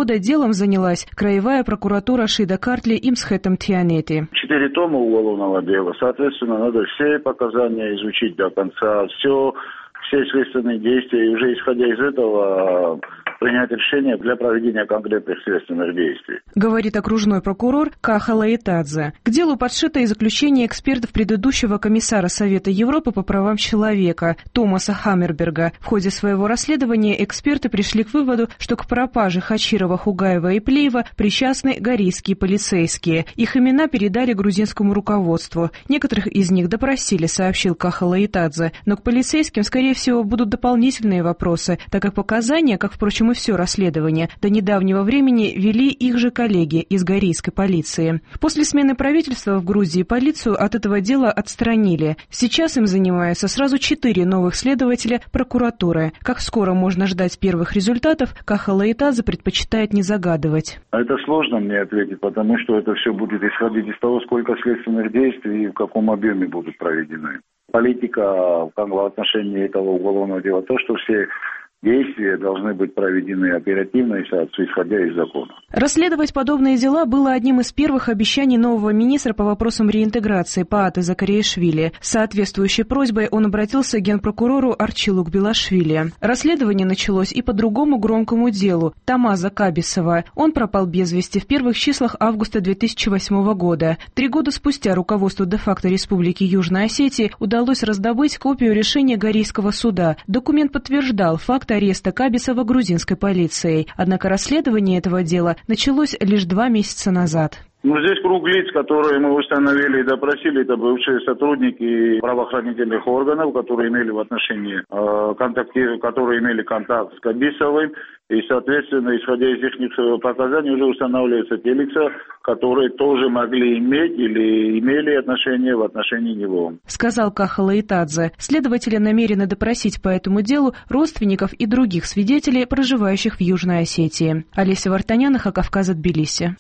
года делом занялась краевая прокуратура Шида Картли и Мсхетом Тианети. Четыре тома уголовного дела. Соответственно, надо все показания изучить до конца, все, все следственные действия. И уже исходя из этого принять решение для проведения конкретных следственных действий. Говорит окружной прокурор Каха Лаэтадзе. К делу подшито и заключение экспертов предыдущего комиссара Совета Европы по правам человека Томаса Хаммерберга. В ходе своего расследования эксперты пришли к выводу, что к пропаже Хачирова, Хугаева и Плиева причастны горийские полицейские. Их имена передали грузинскому руководству. Некоторых из них допросили, сообщил Каха Лаэтадзе. Но к полицейским, скорее всего, будут дополнительные вопросы, так как показания, как, впрочем, и все расследование, до недавнего времени вели их же коллеги из горийской полиции. После смены правительства в Грузии полицию от этого дела отстранили. Сейчас им занимаются сразу четыре новых следователя прокуратуры. Как скоро можно ждать первых результатов, Каха Лаэтадзе предпочитает не загадывать. Это сложно мне ответить, потому что это все будет исходить из того, сколько следственных действий и в каком объеме будут проведены. Политика в отношении этого уголовного дела, то, что все действия должны быть проведены оперативно и исходя из закона. Расследовать подобные дела было одним из первых обещаний нового министра по вопросам реинтеграции Пааты Закариашвили. С соответствующей просьбой он обратился к генпрокурору Арчилу Кбелашвили. Расследование началось и по другому громкому делу – Тамаза Кабисова. Он пропал без вести в первых числах августа две тысячи восьмого года. Три года спустя руководству де-факто Республики Южной Осетии удалось раздобыть копию решения Горийского суда. Документ подтверждал факт ареста Кабисова грузинской полицией. Однако расследование этого дела началось лишь два месяца назад. Ну, здесь круг лиц, которые мы установили и допросили, это бывшие сотрудники правоохранительных органов, которые имели в отношении э, контакти, которые имели контакт с Кабисовым. И, соответственно, исходя из их показаний, уже устанавливаются те лица, которые тоже могли иметь или имели отношение в отношении него. Сказал Каха Лаэтадзе. Следователи намерены допросить по этому делу родственников и других свидетелей, проживающих в Южной Осетии. Олеся Вартанян, Эхо Кавказа, Тбилиси.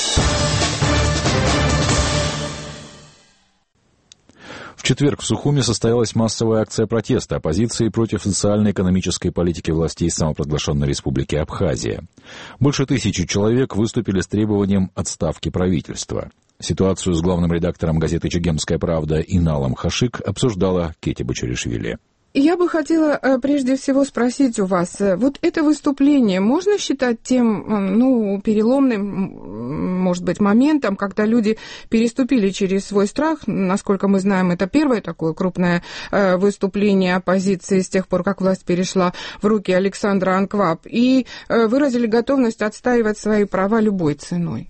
В четверг в Сухуми состоялась массовая акция протеста оппозиции против социально-экономической политики властей самопровозглашенной республики Абхазия. Больше тысячи человек выступили с требованием отставки правительства. Ситуацию с главным редактором газеты «Чегемская правда» Иналом Хашик обсуждала Кети Бачаришвили. Я бы хотела прежде всего спросить у вас, вот это выступление можно считать тем, ну, переломным, может быть, моментом, когда люди переступили через свой страх? Насколько мы знаем, это первое такое крупное выступление оппозиции с тех пор, как власть перешла в руки Александра Анкваб, и выразили готовность отстаивать свои права любой ценой.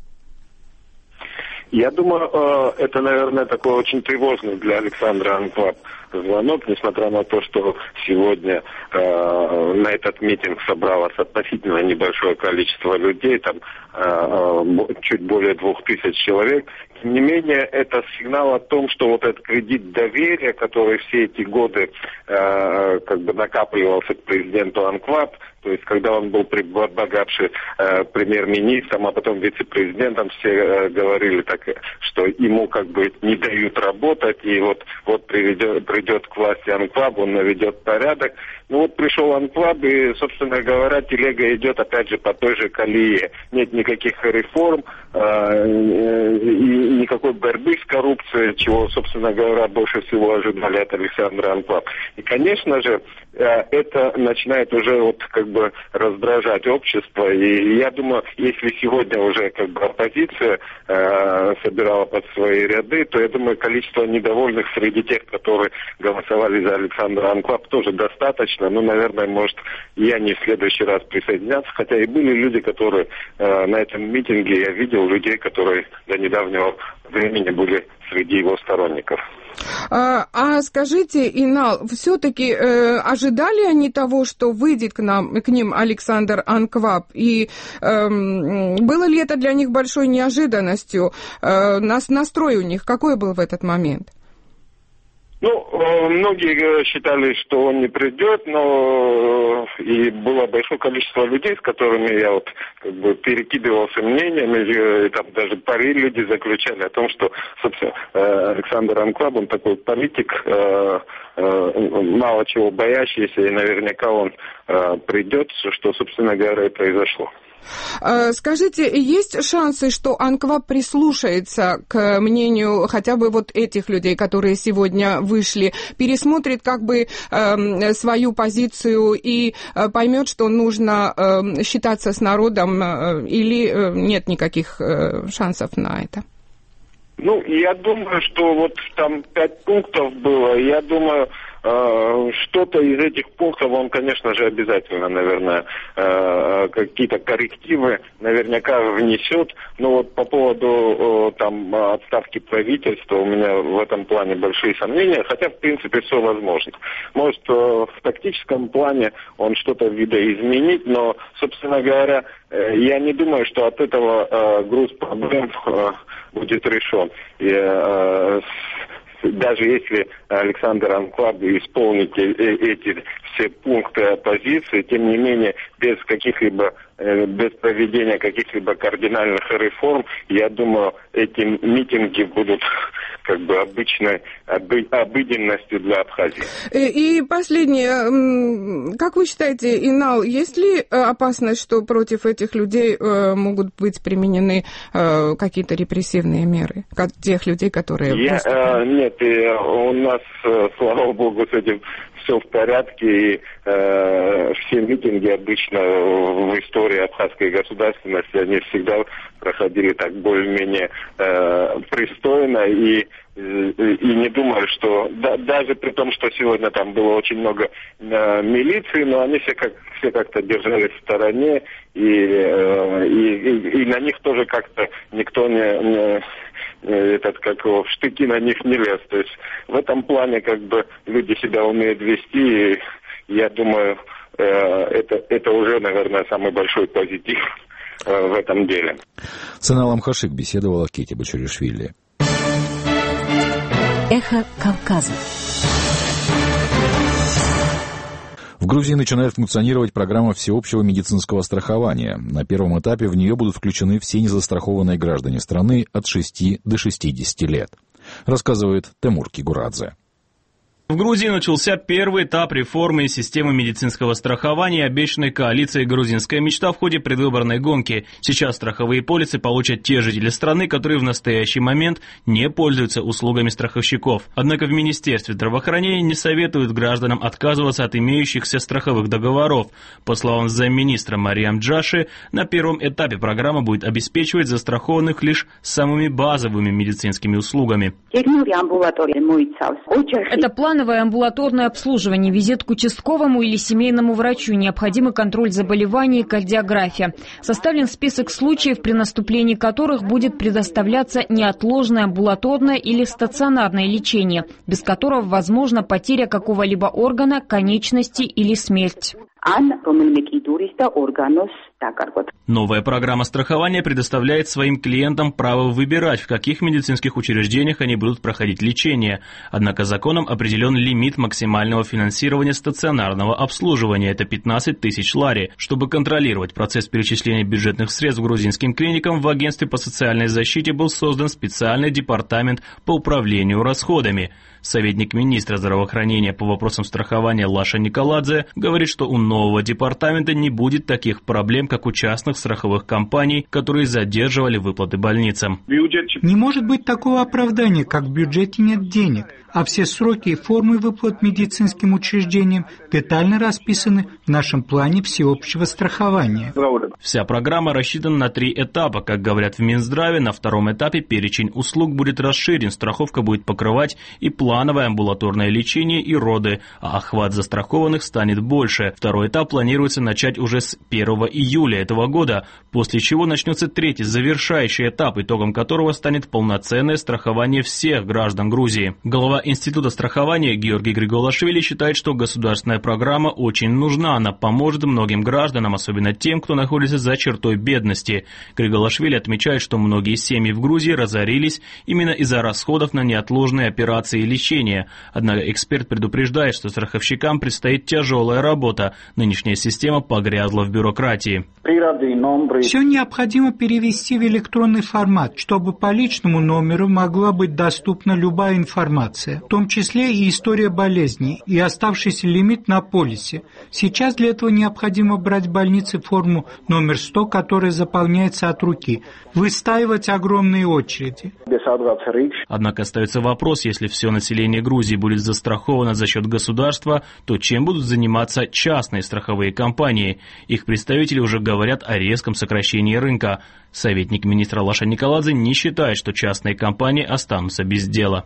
Я думаю, это, наверное, такой очень тревожный для Александра Анкваб звонок, несмотря на то, что сегодня э, на этот митинг собралось относительно небольшое количество людей, там э, чуть более двух тысяч человек. Тем не менее, это сигнал о том, что вот этот кредит доверия, который все эти годы э, как бы накапливался к президенту Анкваб, то есть когда он был богатший э, премьер-министром, а потом вице-президентом, все э, говорили так, что ему как бы не дают работать, и вот, вот приведет, придет к власти Анкваб, он наведет порядок. Ну вот пришел Анкваб, и, собственно говоря, телега идет опять же по той же колее. Нет никаких реформ, э, и никакой борьбы с коррупцией, чего, собственно говоря, больше всего ожидали от Александра Анкваб. И, конечно же, э, это начинает уже вот как бы раздражать общество. И я думаю, если сегодня уже как бы оппозиция э, собирала под свои ряды, то я думаю, количество недовольных среди тех, которые голосовали за Александра Анкваб, тоже достаточно. Ну, наверное, может, и они в следующий раз присоединятся. Хотя и были люди, которые э, на этом митинге, я видел людей, которые до недавнего времени были среди его сторонников. А, а скажите, Инал, все-таки э, ожидали они того, что выйдет к нам, к ним Александр Анкваб? И э, было ли это для них большой неожиданностью? Э, нас, настрой у них какой был в этот момент? Ну, многие считали, что он не придет, но и было большое количество людей, с которыми я вот как бы перекидывался мнениями, и там даже пари люди заключали о том, что, собственно, Александр Анкваб, он такой политик, мало чего боящийся, и наверняка он придет, что, собственно говоря, и произошло. Скажите, есть шансы, что АНКВАП прислушается к мнению хотя бы вот этих людей, которые сегодня вышли, пересмотрит как бы э, свою позицию и э, поймет, что нужно э, считаться с народом, э, или э, нет никаких э, шансов на это? Ну, я думаю, что вот там пять пунктов было, я думаю, э, что-то из этих пунктов он, конечно же, обязательно, наверное, э, какие-то коррективы наверняка внесет. Но вот по поводу э, там отставки правительства у меня в этом плане большие сомнения, хотя, в принципе, все возможно. Может, э, в тактическом плане он что-то видоизменить, но, собственно говоря, э, я не думаю, что от этого э, груз проблем э, будет решен. И, э, даже если Александр Анклав исполнит эти все пункты оппозиции, тем не менее, без каких-либо, без проведения каких-либо кардинальных реформ, я думаю, эти митинги будут как бы обычной обы, обыденностью для Абхазии. И последнее. Как вы считаете, Инал, есть ли опасность, что против этих людей могут быть применены какие-то репрессивные меры? Тех людей, которые... Я, э, нет, и у нас, слава богу, с этим все в порядке, и э, все митинги обычно в истории абхазской государственности, они всегда проходили так более-менее э, пристойно, и, и не думаю, что да, даже при том, что сегодня там было очень много э, милиции, но они все, как, все как-то держались в стороне, и, э, и, и, и на них тоже как-то никто не... не этот, как его, в штыки на них не лез. То есть в этом плане как бы люди себя умеют вести, и я думаю, э, это, это уже, наверное, самый большой позитив э, в этом деле. С Иналом Хашик беседовала Кетти Бачаришвили. Эхо Кавказа. В Грузии начинает функционировать программа всеобщего медицинского страхования. На первом этапе в нее будут включены все незастрахованные граждане страны от шести до шестидесяти лет. Рассказывает Тимур Кигурадзе. В Грузии начался первый этап реформы системы медицинского страхования, обещанной коалицией «Грузинская мечта» в ходе предвыборной гонки. Сейчас страховые полисы получат те жители страны, которые в настоящий момент не пользуются услугами страховщиков. Однако в Министерстве здравоохранения не советуют гражданам отказываться от имеющихся страховых договоров. По словам замминистра Мариам Джаши, на первом этапе программа будет обеспечивать застрахованных лишь самыми базовыми медицинскими услугами. Это план амбулаторное обслуживание, визит к участковому или семейному врачу, необходимый контроль заболеваний и кардиография. Составлен список случаев, при наступлении которых будет предоставляться неотложное амбулаторное или стационарное лечение, без которого возможна потеря какого-либо органа, конечности или смерть. Новая программа страхования предоставляет своим клиентам право выбирать, в каких медицинских учреждениях они будут проходить лечение. Однако законом определен лимит максимального финансирования стационарного обслуживания – это пятнадцать тысяч лари. Чтобы контролировать процесс перечисления бюджетных средств грузинским клиникам, в Агентстве по социальной защите был создан специальный департамент по управлению расходами. Советник министра здравоохранения по вопросам страхования Лаша Николадзе говорит, что у нового департамента не будет таких проблем, как у частных страховых компаний, которые задерживали выплаты больницам. Не может быть такого оправдания, как в бюджете нет денег, а все сроки и формы выплат медицинским учреждениям детально расписаны в нашем плане всеобщего страхования. Вся программа рассчитана на три этапа. Как говорят в Минздраве, на втором этапе перечень услуг будет расширен, страховка будет покрывать и плановое амбулаторное лечение, и роды, а охват застрахованных станет больше. Второй этап планируется начать уже с первого июля этого года, после чего начнется третий, завершающий этап, итогом которого станет полноценное страхование всех граждан Грузии. Глава Института страхования Георгий Григолашвили считает, что государственная программа очень нужна, она поможет многим гражданам, особенно тем, кто находится за чертой бедности. Григолашвили отмечает, что многие семьи в Грузии разорились именно из-за расходов на неотложные операции и лечение. Однако эксперт предупреждает, что страховщикам предстоит тяжелая работа. Нынешняя система погрязла в бюрократии. Все необходимо перевести в электронный формат, чтобы по личному номеру могла быть доступна любая информация. информация, в том числе и история болезни, и оставшийся лимит на полисе. Сейчас для этого необходимо брать в больнице форму номер сто, которая заполняется от руки, выстаивать огромные очереди. Однако остается вопрос, если все население Грузии будет застраховано за счет государства, то чем будут заниматься частные страховые компании? Их представители уже говорят о резком сокращении рынка. Советник министра Лаша Николадзе не считает, что частные компании останутся без дела.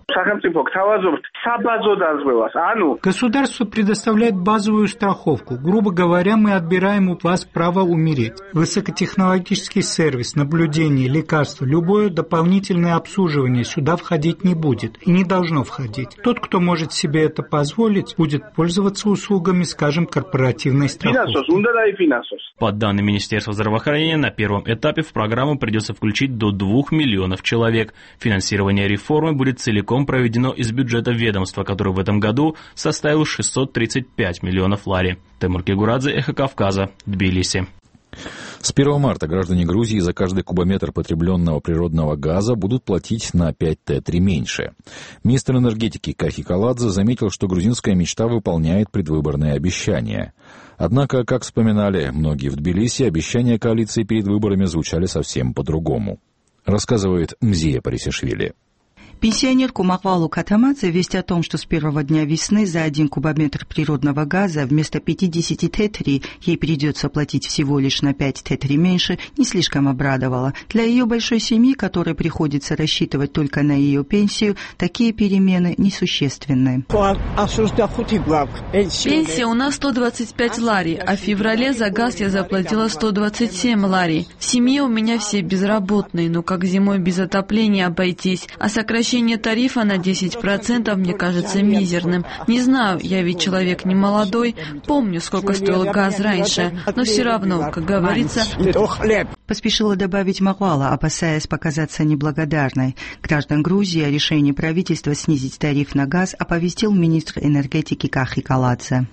Государство предоставляет базовую страховку. Грубо говоря, мы отбираем у вас право умереть. Высокотехнологический сервис, наблюдение, лекарства, любое дополнительное обслуживание сюда входить не будет и не должно входить. Тот, кто может себе это позволить, будет пользоваться услугами, скажем, корпоративной страховки. По данным Министерства здравоохранения, на первом этапе в программу придется включить до двух миллионов человек. Финансирование реформы будет целиком проведено из бюджета ведомства, который в этом году составил шестьсот тридцать пять миллионов лари. Тимур Кигурадзе, Эхо Кавказа, Тбилиси. С первого марта граждане Грузии за каждый кубометр потребленного природного газа будут платить на пять тетри меньше. Министр энергетики Кахи Каладзе заметил, что грузинская мечта выполняет предвыборные обещания. Однако, как вспоминали многие в Тбилиси, обещания коалиции перед выборами звучали совсем по-другому. Рассказывает Мзия Парисишвили. Пенсионерку Махвалу Катамадзе весть о том, что с первого дня весны за один кубометр природного газа вместо пятьдесят тетри ей придется платить всего лишь на пять тетри меньше, не слишком обрадовала. Для ее большой семьи, которой приходится рассчитывать только на ее пенсию, такие перемены несущественны. Пенсия у нас сто двадцать пять лари, а в феврале за газ я заплатила сто двадцать семь лари. В семье у меня все безработные, но как зимой без отопления обойтись, а сокращение Сокращение тарифа на десять процентов мне кажется мизерным. Не знаю, я ведь человек не молодой, помню, сколько стоил газ раньше, но все равно, как говорится... Поспешила добавить Махвала, опасаясь показаться неблагодарной. Граждан Грузии о решении правительства снизить тариф на газ оповестил министр энергетики Кахи Каладзе.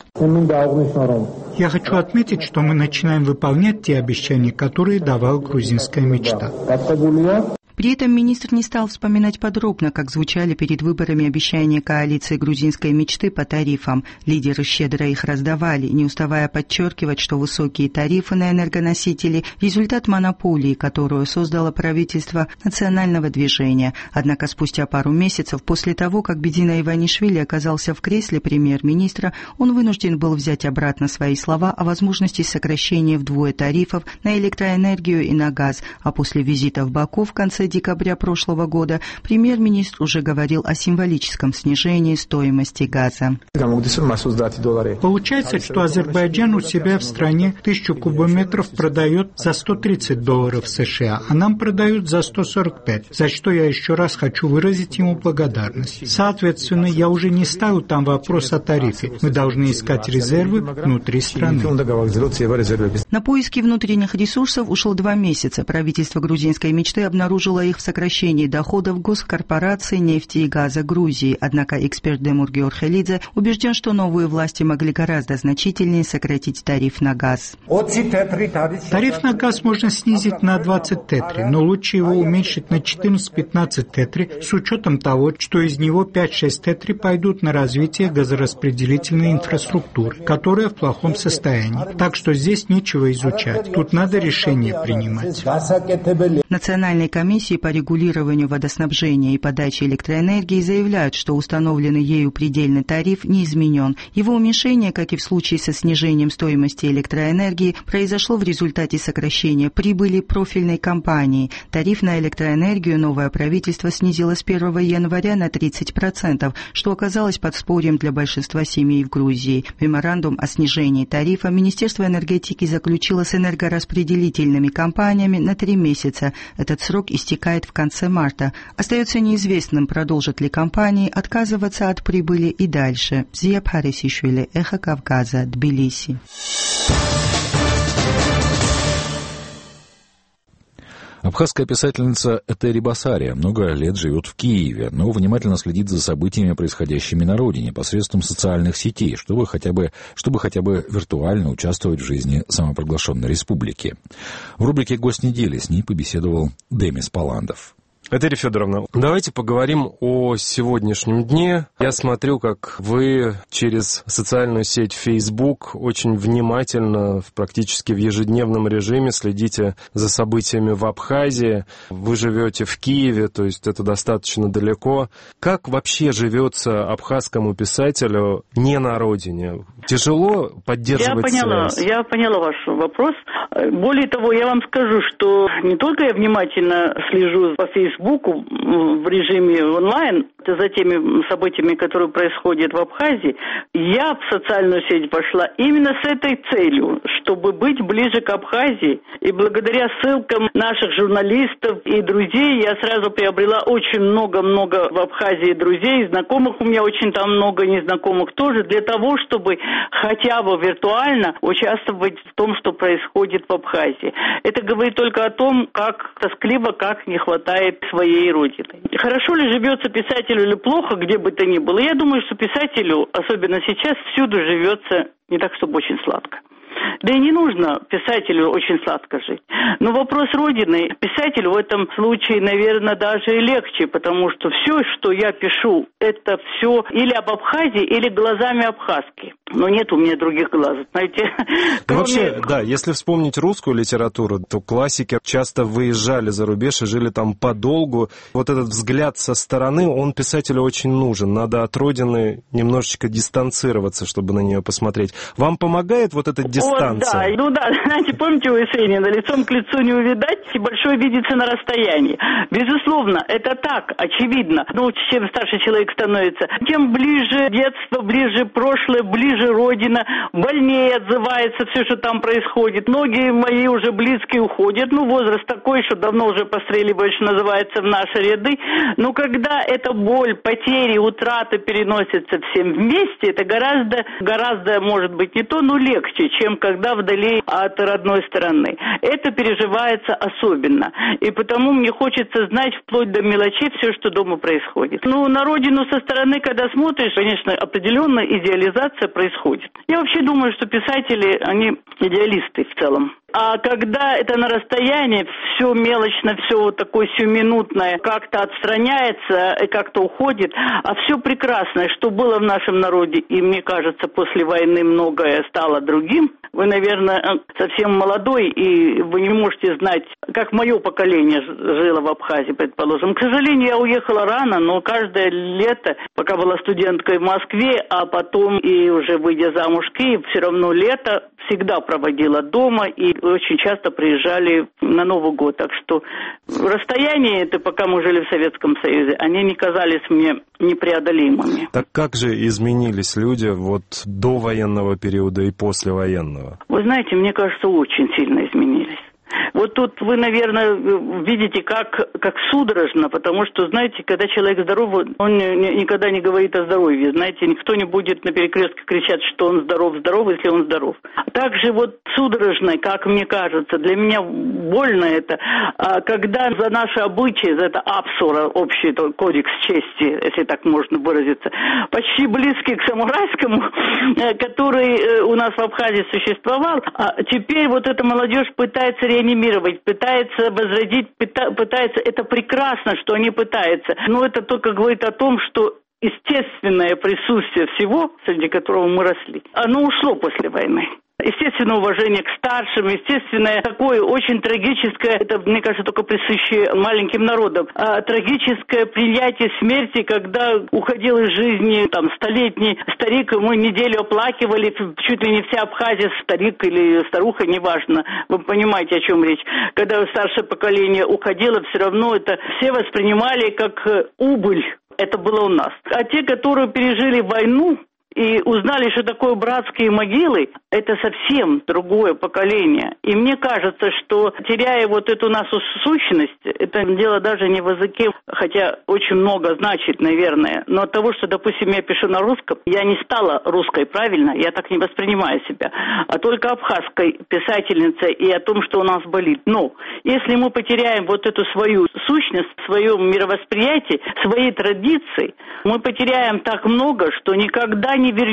Я хочу отметить, что мы начинаем выполнять те обещания, которые давала грузинская мечта. При этом министр не стал вспоминать подробно, как звучали перед выборами обещания коалиции грузинской мечты по тарифам. Лидеры щедро их раздавали, не уставая подчеркивать, что высокие тарифы на энергоносители – результат монополии, которую создало правительство национального движения. Однако спустя пару месяцев после того, как Бедина Иванишвили оказался в кресле премьер-министра, он вынужден был взять обратно свои слова о возможности сокращения вдвое тарифов на электроэнергию и на газ, а после визита в Баку в конце декабря прошлого года премьер-министр уже говорил о символическом снижении стоимости газа. Получается, что Азербайджан у себя в стране тысячу кубометров продает за сто тридцать долларов США, а нам продают за сто сорок пять, за что я еще раз хочу выразить ему благодарность. Соответственно, я уже не ставлю там вопрос о тарифе. Мы должны искать резервы внутри страны. На поиски внутренних ресурсов ушло два месяца. Правительство грузинской мечты обнаружило их в сокращении доходов госкорпорации нефти и газа Грузии. Однако эксперт Демур Георхелидзе убежден, что новые власти могли гораздо значительнее сократить тариф на газ. Тариф на газ можно снизить на двадцать тетри, но лучше его уменьшить на четырнадцать-пятнадцать тетри с учетом того, что из него пять-шесть тетри пойдут на развитие газораспределительной инфраструктуры, которая в плохом состоянии. Так что здесь нечего изучать. Тут надо решение принимать. Национальной комиссии по регулированию водоснабжения и подачи электроэнергии заявляют, что установленный ею предельный тариф не изменен. Его уменьшение, как и в случае со снижением стоимости электроэнергии, произошло в результате сокращения прибыли профильной компании. Тариф на электроэнергию новое правительство снизило с первого января на тридцать процентов, что оказалось подспорьем для большинства семей в Грузии. Меморандум о снижении тарифа Министерство энергетики заключило с энергораспределительными компаниями на три месяца. Этот срок истекает в конце марта. Остается неизвестным, продолжат ли компании отказываться от прибыли и дальше. Зия Парисишвили, Эхо Кавказа, Тбилиси. Абхазская писательница Этери Басария много лет живет в Киеве, но внимательно следит за событиями, происходящими на родине, посредством социальных сетей, чтобы хотя бы, чтобы хотя бы виртуально участвовать в жизни самопровозглашенной республики. В рубрике «Гость недели» с ней побеседовал Демис Паландов. Этери Федоровна, давайте поговорим о сегодняшнем дне. Я смотрю, как вы через социальную сеть Facebook очень внимательно, практически в ежедневном режиме следите за событиями в Абхазии. Вы живете в Киеве, то есть это достаточно далеко. Как вообще живется абхазскому писателю не на родине? Тяжело поддерживать я поняла, связь? Я поняла ваш вопрос. Более того, я вам скажу, что не только я внимательно слежу по Фейсбуку в режиме онлайн за теми событиями, которые происходят в Абхазии, я в социальную сеть пошла именно с этой целью, чтобы быть ближе к Абхазии. И благодаря ссылкам наших журналистов и друзей я сразу приобрела очень много-много в Абхазии друзей, знакомых у меня очень там много, незнакомых тоже, для того, чтобы хотя бы виртуально участвовать в том, что происходит в Абхазии. Это говорит только о том, как тоскливо, как не хватает своей родины. Хорошо ли живется писателю или плохо, где бы то ни было? Я думаю, что писателю, особенно сейчас, всюду живется не так, чтобы очень сладко. Да и не нужно писателю очень сладко жить. Но вопрос Родины писателю в этом случае, наверное, даже и легче, потому что все, что я пишу, это все или об Абхазии, или глазами абхазки. Но нет у меня других глаз, знаете. Ну, вообще, да, если вспомнить русскую литературу, то классики часто выезжали за рубеж и жили там подолгу. Вот этот взгляд со стороны, он писателю очень нужен. Надо от родины немножечко дистанцироваться, чтобы на нее посмотреть. Вам помогает вот эта дистанция? Вот, да, ну да, знаете, помните у Есенина, лицом к лицу не увидать, и большое видится на расстоянии. Безусловно, это так, очевидно. Ну, чем старше человек становится, тем ближе детство, ближе прошлое, ближе родина, больнее отзывается все, что там происходит. Многие мои уже близкие уходят, ну, возраст такой, что давно уже постреливаешь, называется, в наши ряды. Но когда эта боль, потери, утраты переносятся всем вместе, это гораздо, гораздо, может быть, не то, но легче, чем когда вдали от родной стороны. Это переживается особенно. И потому мне хочется знать вплоть до мелочей все, что дома происходит. Ну, на родину со стороны, когда смотришь, конечно, определенная идеализация происходит. Я вообще думаю, что писатели, они идеалисты в целом. А когда это на расстоянии, все мелочно, все вот такое сиюминутное как-то отстраняется и как-то уходит, а все прекрасное, что было в нашем народе, и мне кажется, после войны многое стало другим. Вы, наверное, совсем молодой, и вы не можете знать, как мое поколение жило в Абхазии, предположим. К сожалению, я уехала рано, но каждое лето, пока была студенткой в Москве, а потом и уже выйдя замуж в Киев, все равно лето всегда проводила дома, и очень часто приезжали на Новый год. Так что расстояние, это пока мы жили в Советском Союзе, они не казались мне непреодолимыми. Так как же изменились люди вот до военного периода и послевоенного? Вы знаете, мне кажется, очень сильно изменились. Вот тут вы, наверное, видите, как, как судорожно, потому что, знаете, когда человек здоров, он никогда не говорит о здоровье. Знаете, никто не будет на перекрестке кричать, что он здоров, здоров, если он здоров. Также вот судорожно, как мне кажется, для меня больно это, когда за наши обычаи, за это апсура, общий кодекс чести, если так можно выразиться, почти близкий к самурайскому, который у нас в Абхазии существовал, а теперь вот эта молодежь пытается реанимировать, пытается возродить, пытается, это прекрасно, что они пытаются, но это только говорит о том, что естественное присутствие всего, среди которого мы росли, оно ушло после войны. Естественное уважение к старшим, естественное такое очень трагическое, это, мне кажется, только присуще маленьким народам, а, трагическое принятие смерти, когда уходил из жизни там столетний старик, мы неделю оплакивали, чуть ли не вся Абхазия, старик или старуха, неважно, вы понимаете, о чем речь. Когда старшее поколение уходило, все равно это все воспринимали как убыль. Это было у нас. А те, которые пережили войну и узнали, что такое братские могилы, это совсем другое поколение. И мне кажется, что теряя вот эту нашу сущность, это дело даже не в языке, хотя очень много значит, наверное, но от того, что, допустим, я пишу на русском, я не стала русской, правильно, я так не воспринимаю себя, а только абхазской писательницей и о том, что у нас болит. Но если мы потеряем вот эту свою сущность, свое мировосприятие, свои традиции, мы потеряем так много, что никогда не вернем.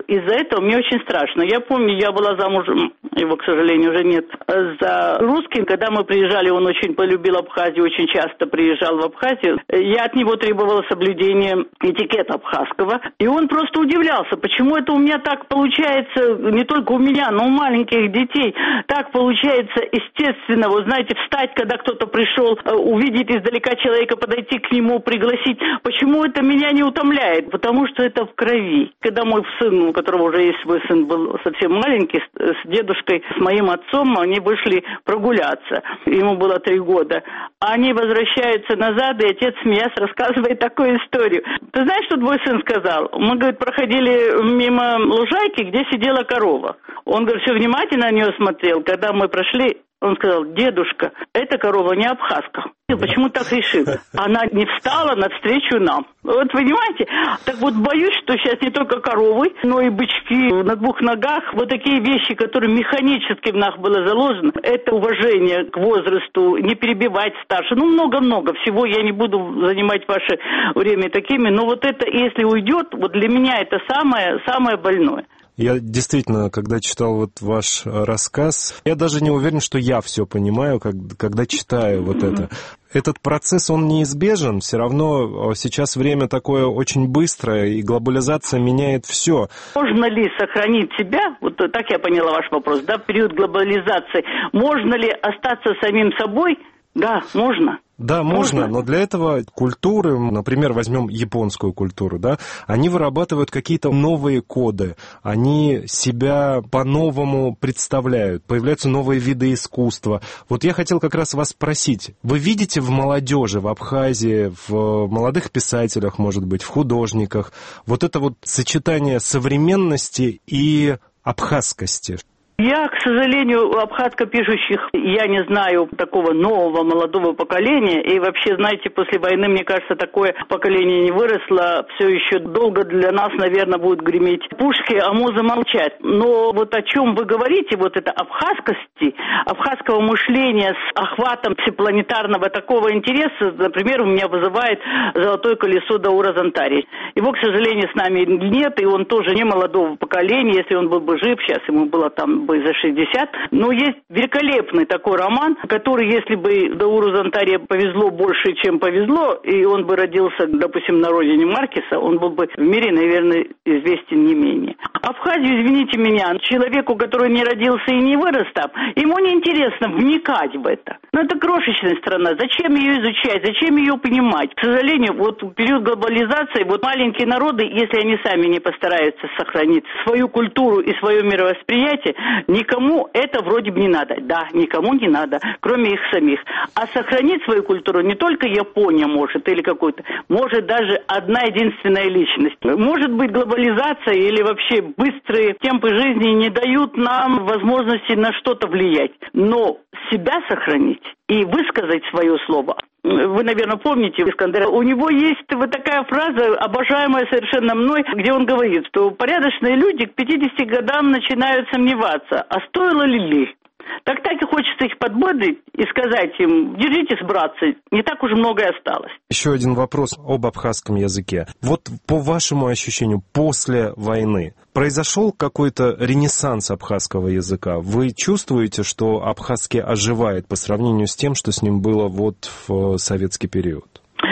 Из-за этого мне очень страшно. Я помню, я была замужем, его, к сожалению, уже нет, за русским. Когда мы приезжали, он очень полюбил Абхазию, очень часто приезжал в Абхазию. Я от него требовала соблюдения этикета абхазского. И он просто удивлялся, почему это у меня так получается, не только у меня, но у маленьких детей, так получается естественно, вы знаете, встать, когда кто-то пришел, увидеть издалека человека, подойти к нему, пригласить. Почему это меня не утомляет? Потому что это в крови. Когда мой сын, у которого уже есть свой сын, был совсем маленький, с дедушкой, с моим отцом, они вышли прогуляться. Ему было три года. Они возвращаются назад, и отец, смеясь, рассказывает такую историю. Ты знаешь, что твой сын сказал? Мы, говорит, проходили мимо лужайки, где сидела корова. Он, говорит, все внимательно на нее смотрел. Когда мы прошли, он сказал: дедушка, эта корова не абхазка. Почему так решил? Она не встала навстречу нам. Вот понимаете? Так вот, боюсь, что сейчас не только коровы, но и бычки на двух ногах. Вот такие вещи, которые механически в нас было заложено. Это уважение к возрасту, не перебивать старше. Ну, много-много всего. Я не буду занимать ваше время такими. Но вот это, если уйдет, вот для меня это самое, самое больное. Я действительно, когда читал вот ваш рассказ, я даже не уверен, что я все понимаю, когда читаю вот это. Этот процесс, он неизбежен, все равно сейчас время такое очень быстрое, и глобализация меняет все. Можно ли сохранить себя, вот так я поняла ваш вопрос, да, в период глобализации, можно ли остаться самим собой? Да, можно. Да, можно, можно, но для этого культуры, например, возьмем японскую культуру, да, они вырабатывают какие-то новые коды, они себя по-новому представляют, появляются новые виды искусства. Вот я хотел как раз вас спросить, вы видите в молодежи, в Абхазии, в молодых писателях, может быть, в художниках, вот это вот сочетание современности и абхазскости? Я, к сожалению, абхазско-пишущих, я не знаю такого нового молодого поколения. И вообще, знаете, после войны, мне кажется, такое поколение не выросло. Все еще долго для нас, наверное, будут греметь пушки, а муза молчать. Но вот о чем вы говорите, вот это абхазскости, абхазского мышления с охватом всепланетарного такого интереса, например, у меня вызывает «Золотое колесо» Даура Зонтари. Его, к сожалению, с нами нет, и он тоже не молодого поколения. Если он был бы жив, сейчас ему было там бы за шестьдесят. Но есть великолепный такой роман, который, если бы Дауру Зонтари повезло больше, чем повезло, и он бы родился, допустим, на родине Маркеса, он был бы в мире, наверное, известен не менее. Абхазию, извините меня, человеку, который не родился и не вырос там, ему неинтересно вникать в это. Но это крошечная страна. Зачем ее изучать? Зачем ее понимать? К сожалению, вот в период глобализации, вот маленькие народы, если они сами не постараются сохранить свою культуру и свое мировосприятие, никому это вроде бы не надо. Да, никому не надо, кроме их самих. А сохранить свою культуру не только Япония может, или какой-то, может даже одна единственная личность. Может быть, глобализация или вообще быстрые темпы жизни не дают нам возможности на что-то влиять. Но себя сохранить и высказать свое слово. Вы, наверное, помните Искандера. У него есть вот такая фраза, обожаемая совершенно мной, где он говорит, что порядочные люди к пятидесяти годам начинают сомневаться, а стоило ли ли? Так так и хочется их подбодрить и сказать им: держитесь, братцы, не так уж многое осталось. Еще один вопрос об абхазском языке. Вот по вашему ощущению, после войны произошел какой-то ренессанс абхазского языка? Вы чувствуете, что абхазский оживает по сравнению с тем, что с ним было вот в советский период?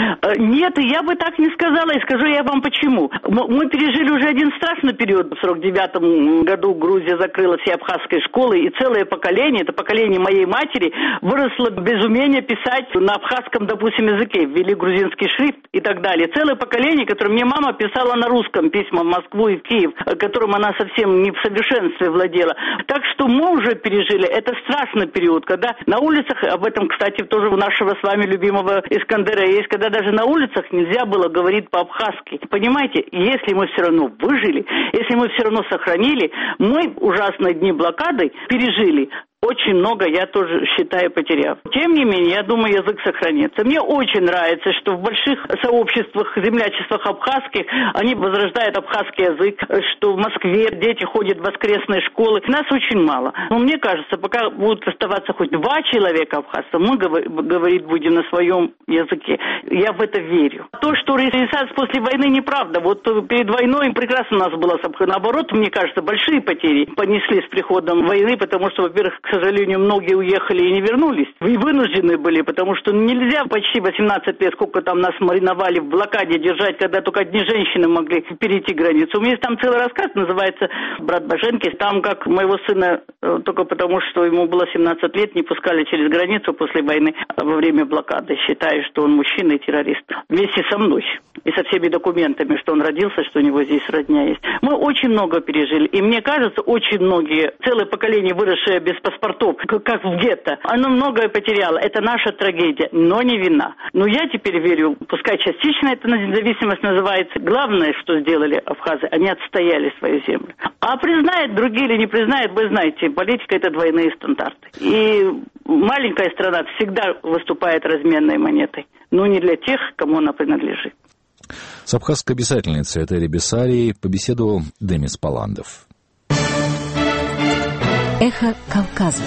Нет, я бы так не сказала, и скажу я вам почему. Мы пережили уже один страшный период. В сорок девятом году Грузия закрыла все абхазские школы, и целое поколение, это поколение моей матери, выросло без умения писать на абхазском, допустим, языке. Ввели грузинский шрифт и так далее. Целое поколение, которое мне мама писала на русском письма в Москву и в Киев, которым она совсем не в совершенстве владела. Так что мы уже пережили, это страшный период, когда на улицах, об этом, кстати, тоже у нашего с вами любимого Искандера есть, когда даже на улицах нельзя было говорить по-абхазски. Понимаете, если мы все равно выжили, если мы все равно сохранили, мы ужасные дни блокады пережили, очень много, я тоже считаю, потеряв. Тем не менее, я думаю, язык сохранится. Мне очень нравится, что в больших сообществах, землячествах абхазских, они возрождают абхазский язык, что в Москве дети ходят в воскресные школы. Нас очень мало. Но мне кажется, пока будут оставаться хоть два человека абхазцев, мы говорить будем на своем языке. Я в это верю. То, что ренессанс после войны, неправда. Вот перед войной прекрасно у нас было. Наоборот, мне кажется, большие потери понесли с приходом войны, потому что, во-первых, к сожалению, многие уехали и не вернулись. И вынуждены были, потому что нельзя почти восемнадцать лет, сколько там нас мариновали в блокаде держать, когда только одни женщины могли перейти границу. У меня есть там целый рассказ, называется «Брат Боженки». Там, как моего сына, только потому что ему было семнадцать лет, не пускали через границу после войны во время блокады, считая, что он мужчина и террорист. Вместе со мной. И со всеми документами, что он родился, что у него здесь родня есть. Мы очень много пережили. И мне кажется, очень многие, целое поколение, выросшее без паспортов, как в гетто, оно многое потеряло. Это наша трагедия, но не вина. Но я теперь верю, пускай частично эта независимость называется. Главное, что сделали абхазы, они отстояли свою землю. А признают другие или не признают, вы знаете, политика — это двойные стандарты. И маленькая страна всегда выступает разменной монетой, но не для тех, кому она принадлежит. С абхазской писательницей Этери Бесарией побеседовал Демис Паландов. Эхо Кавказа.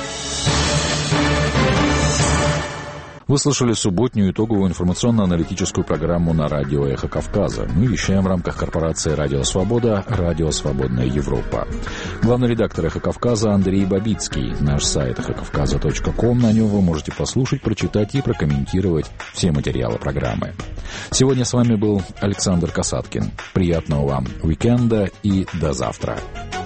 Вы слышали субботнюю итоговую информационно-аналитическую программу на радио «Эхо Кавказа». Мы вещаем в рамках корпорации «Радио Свобода», «Радио Свободная Европа». Главный редактор «Эхо Кавказа» Андрей Бабицкий. Наш сайт эхо кавказа точка ком. На нем вы можете послушать, прочитать и прокомментировать все материалы программы. Сегодня с вами был Александр Касаткин. Приятного вам уикенда и до завтра.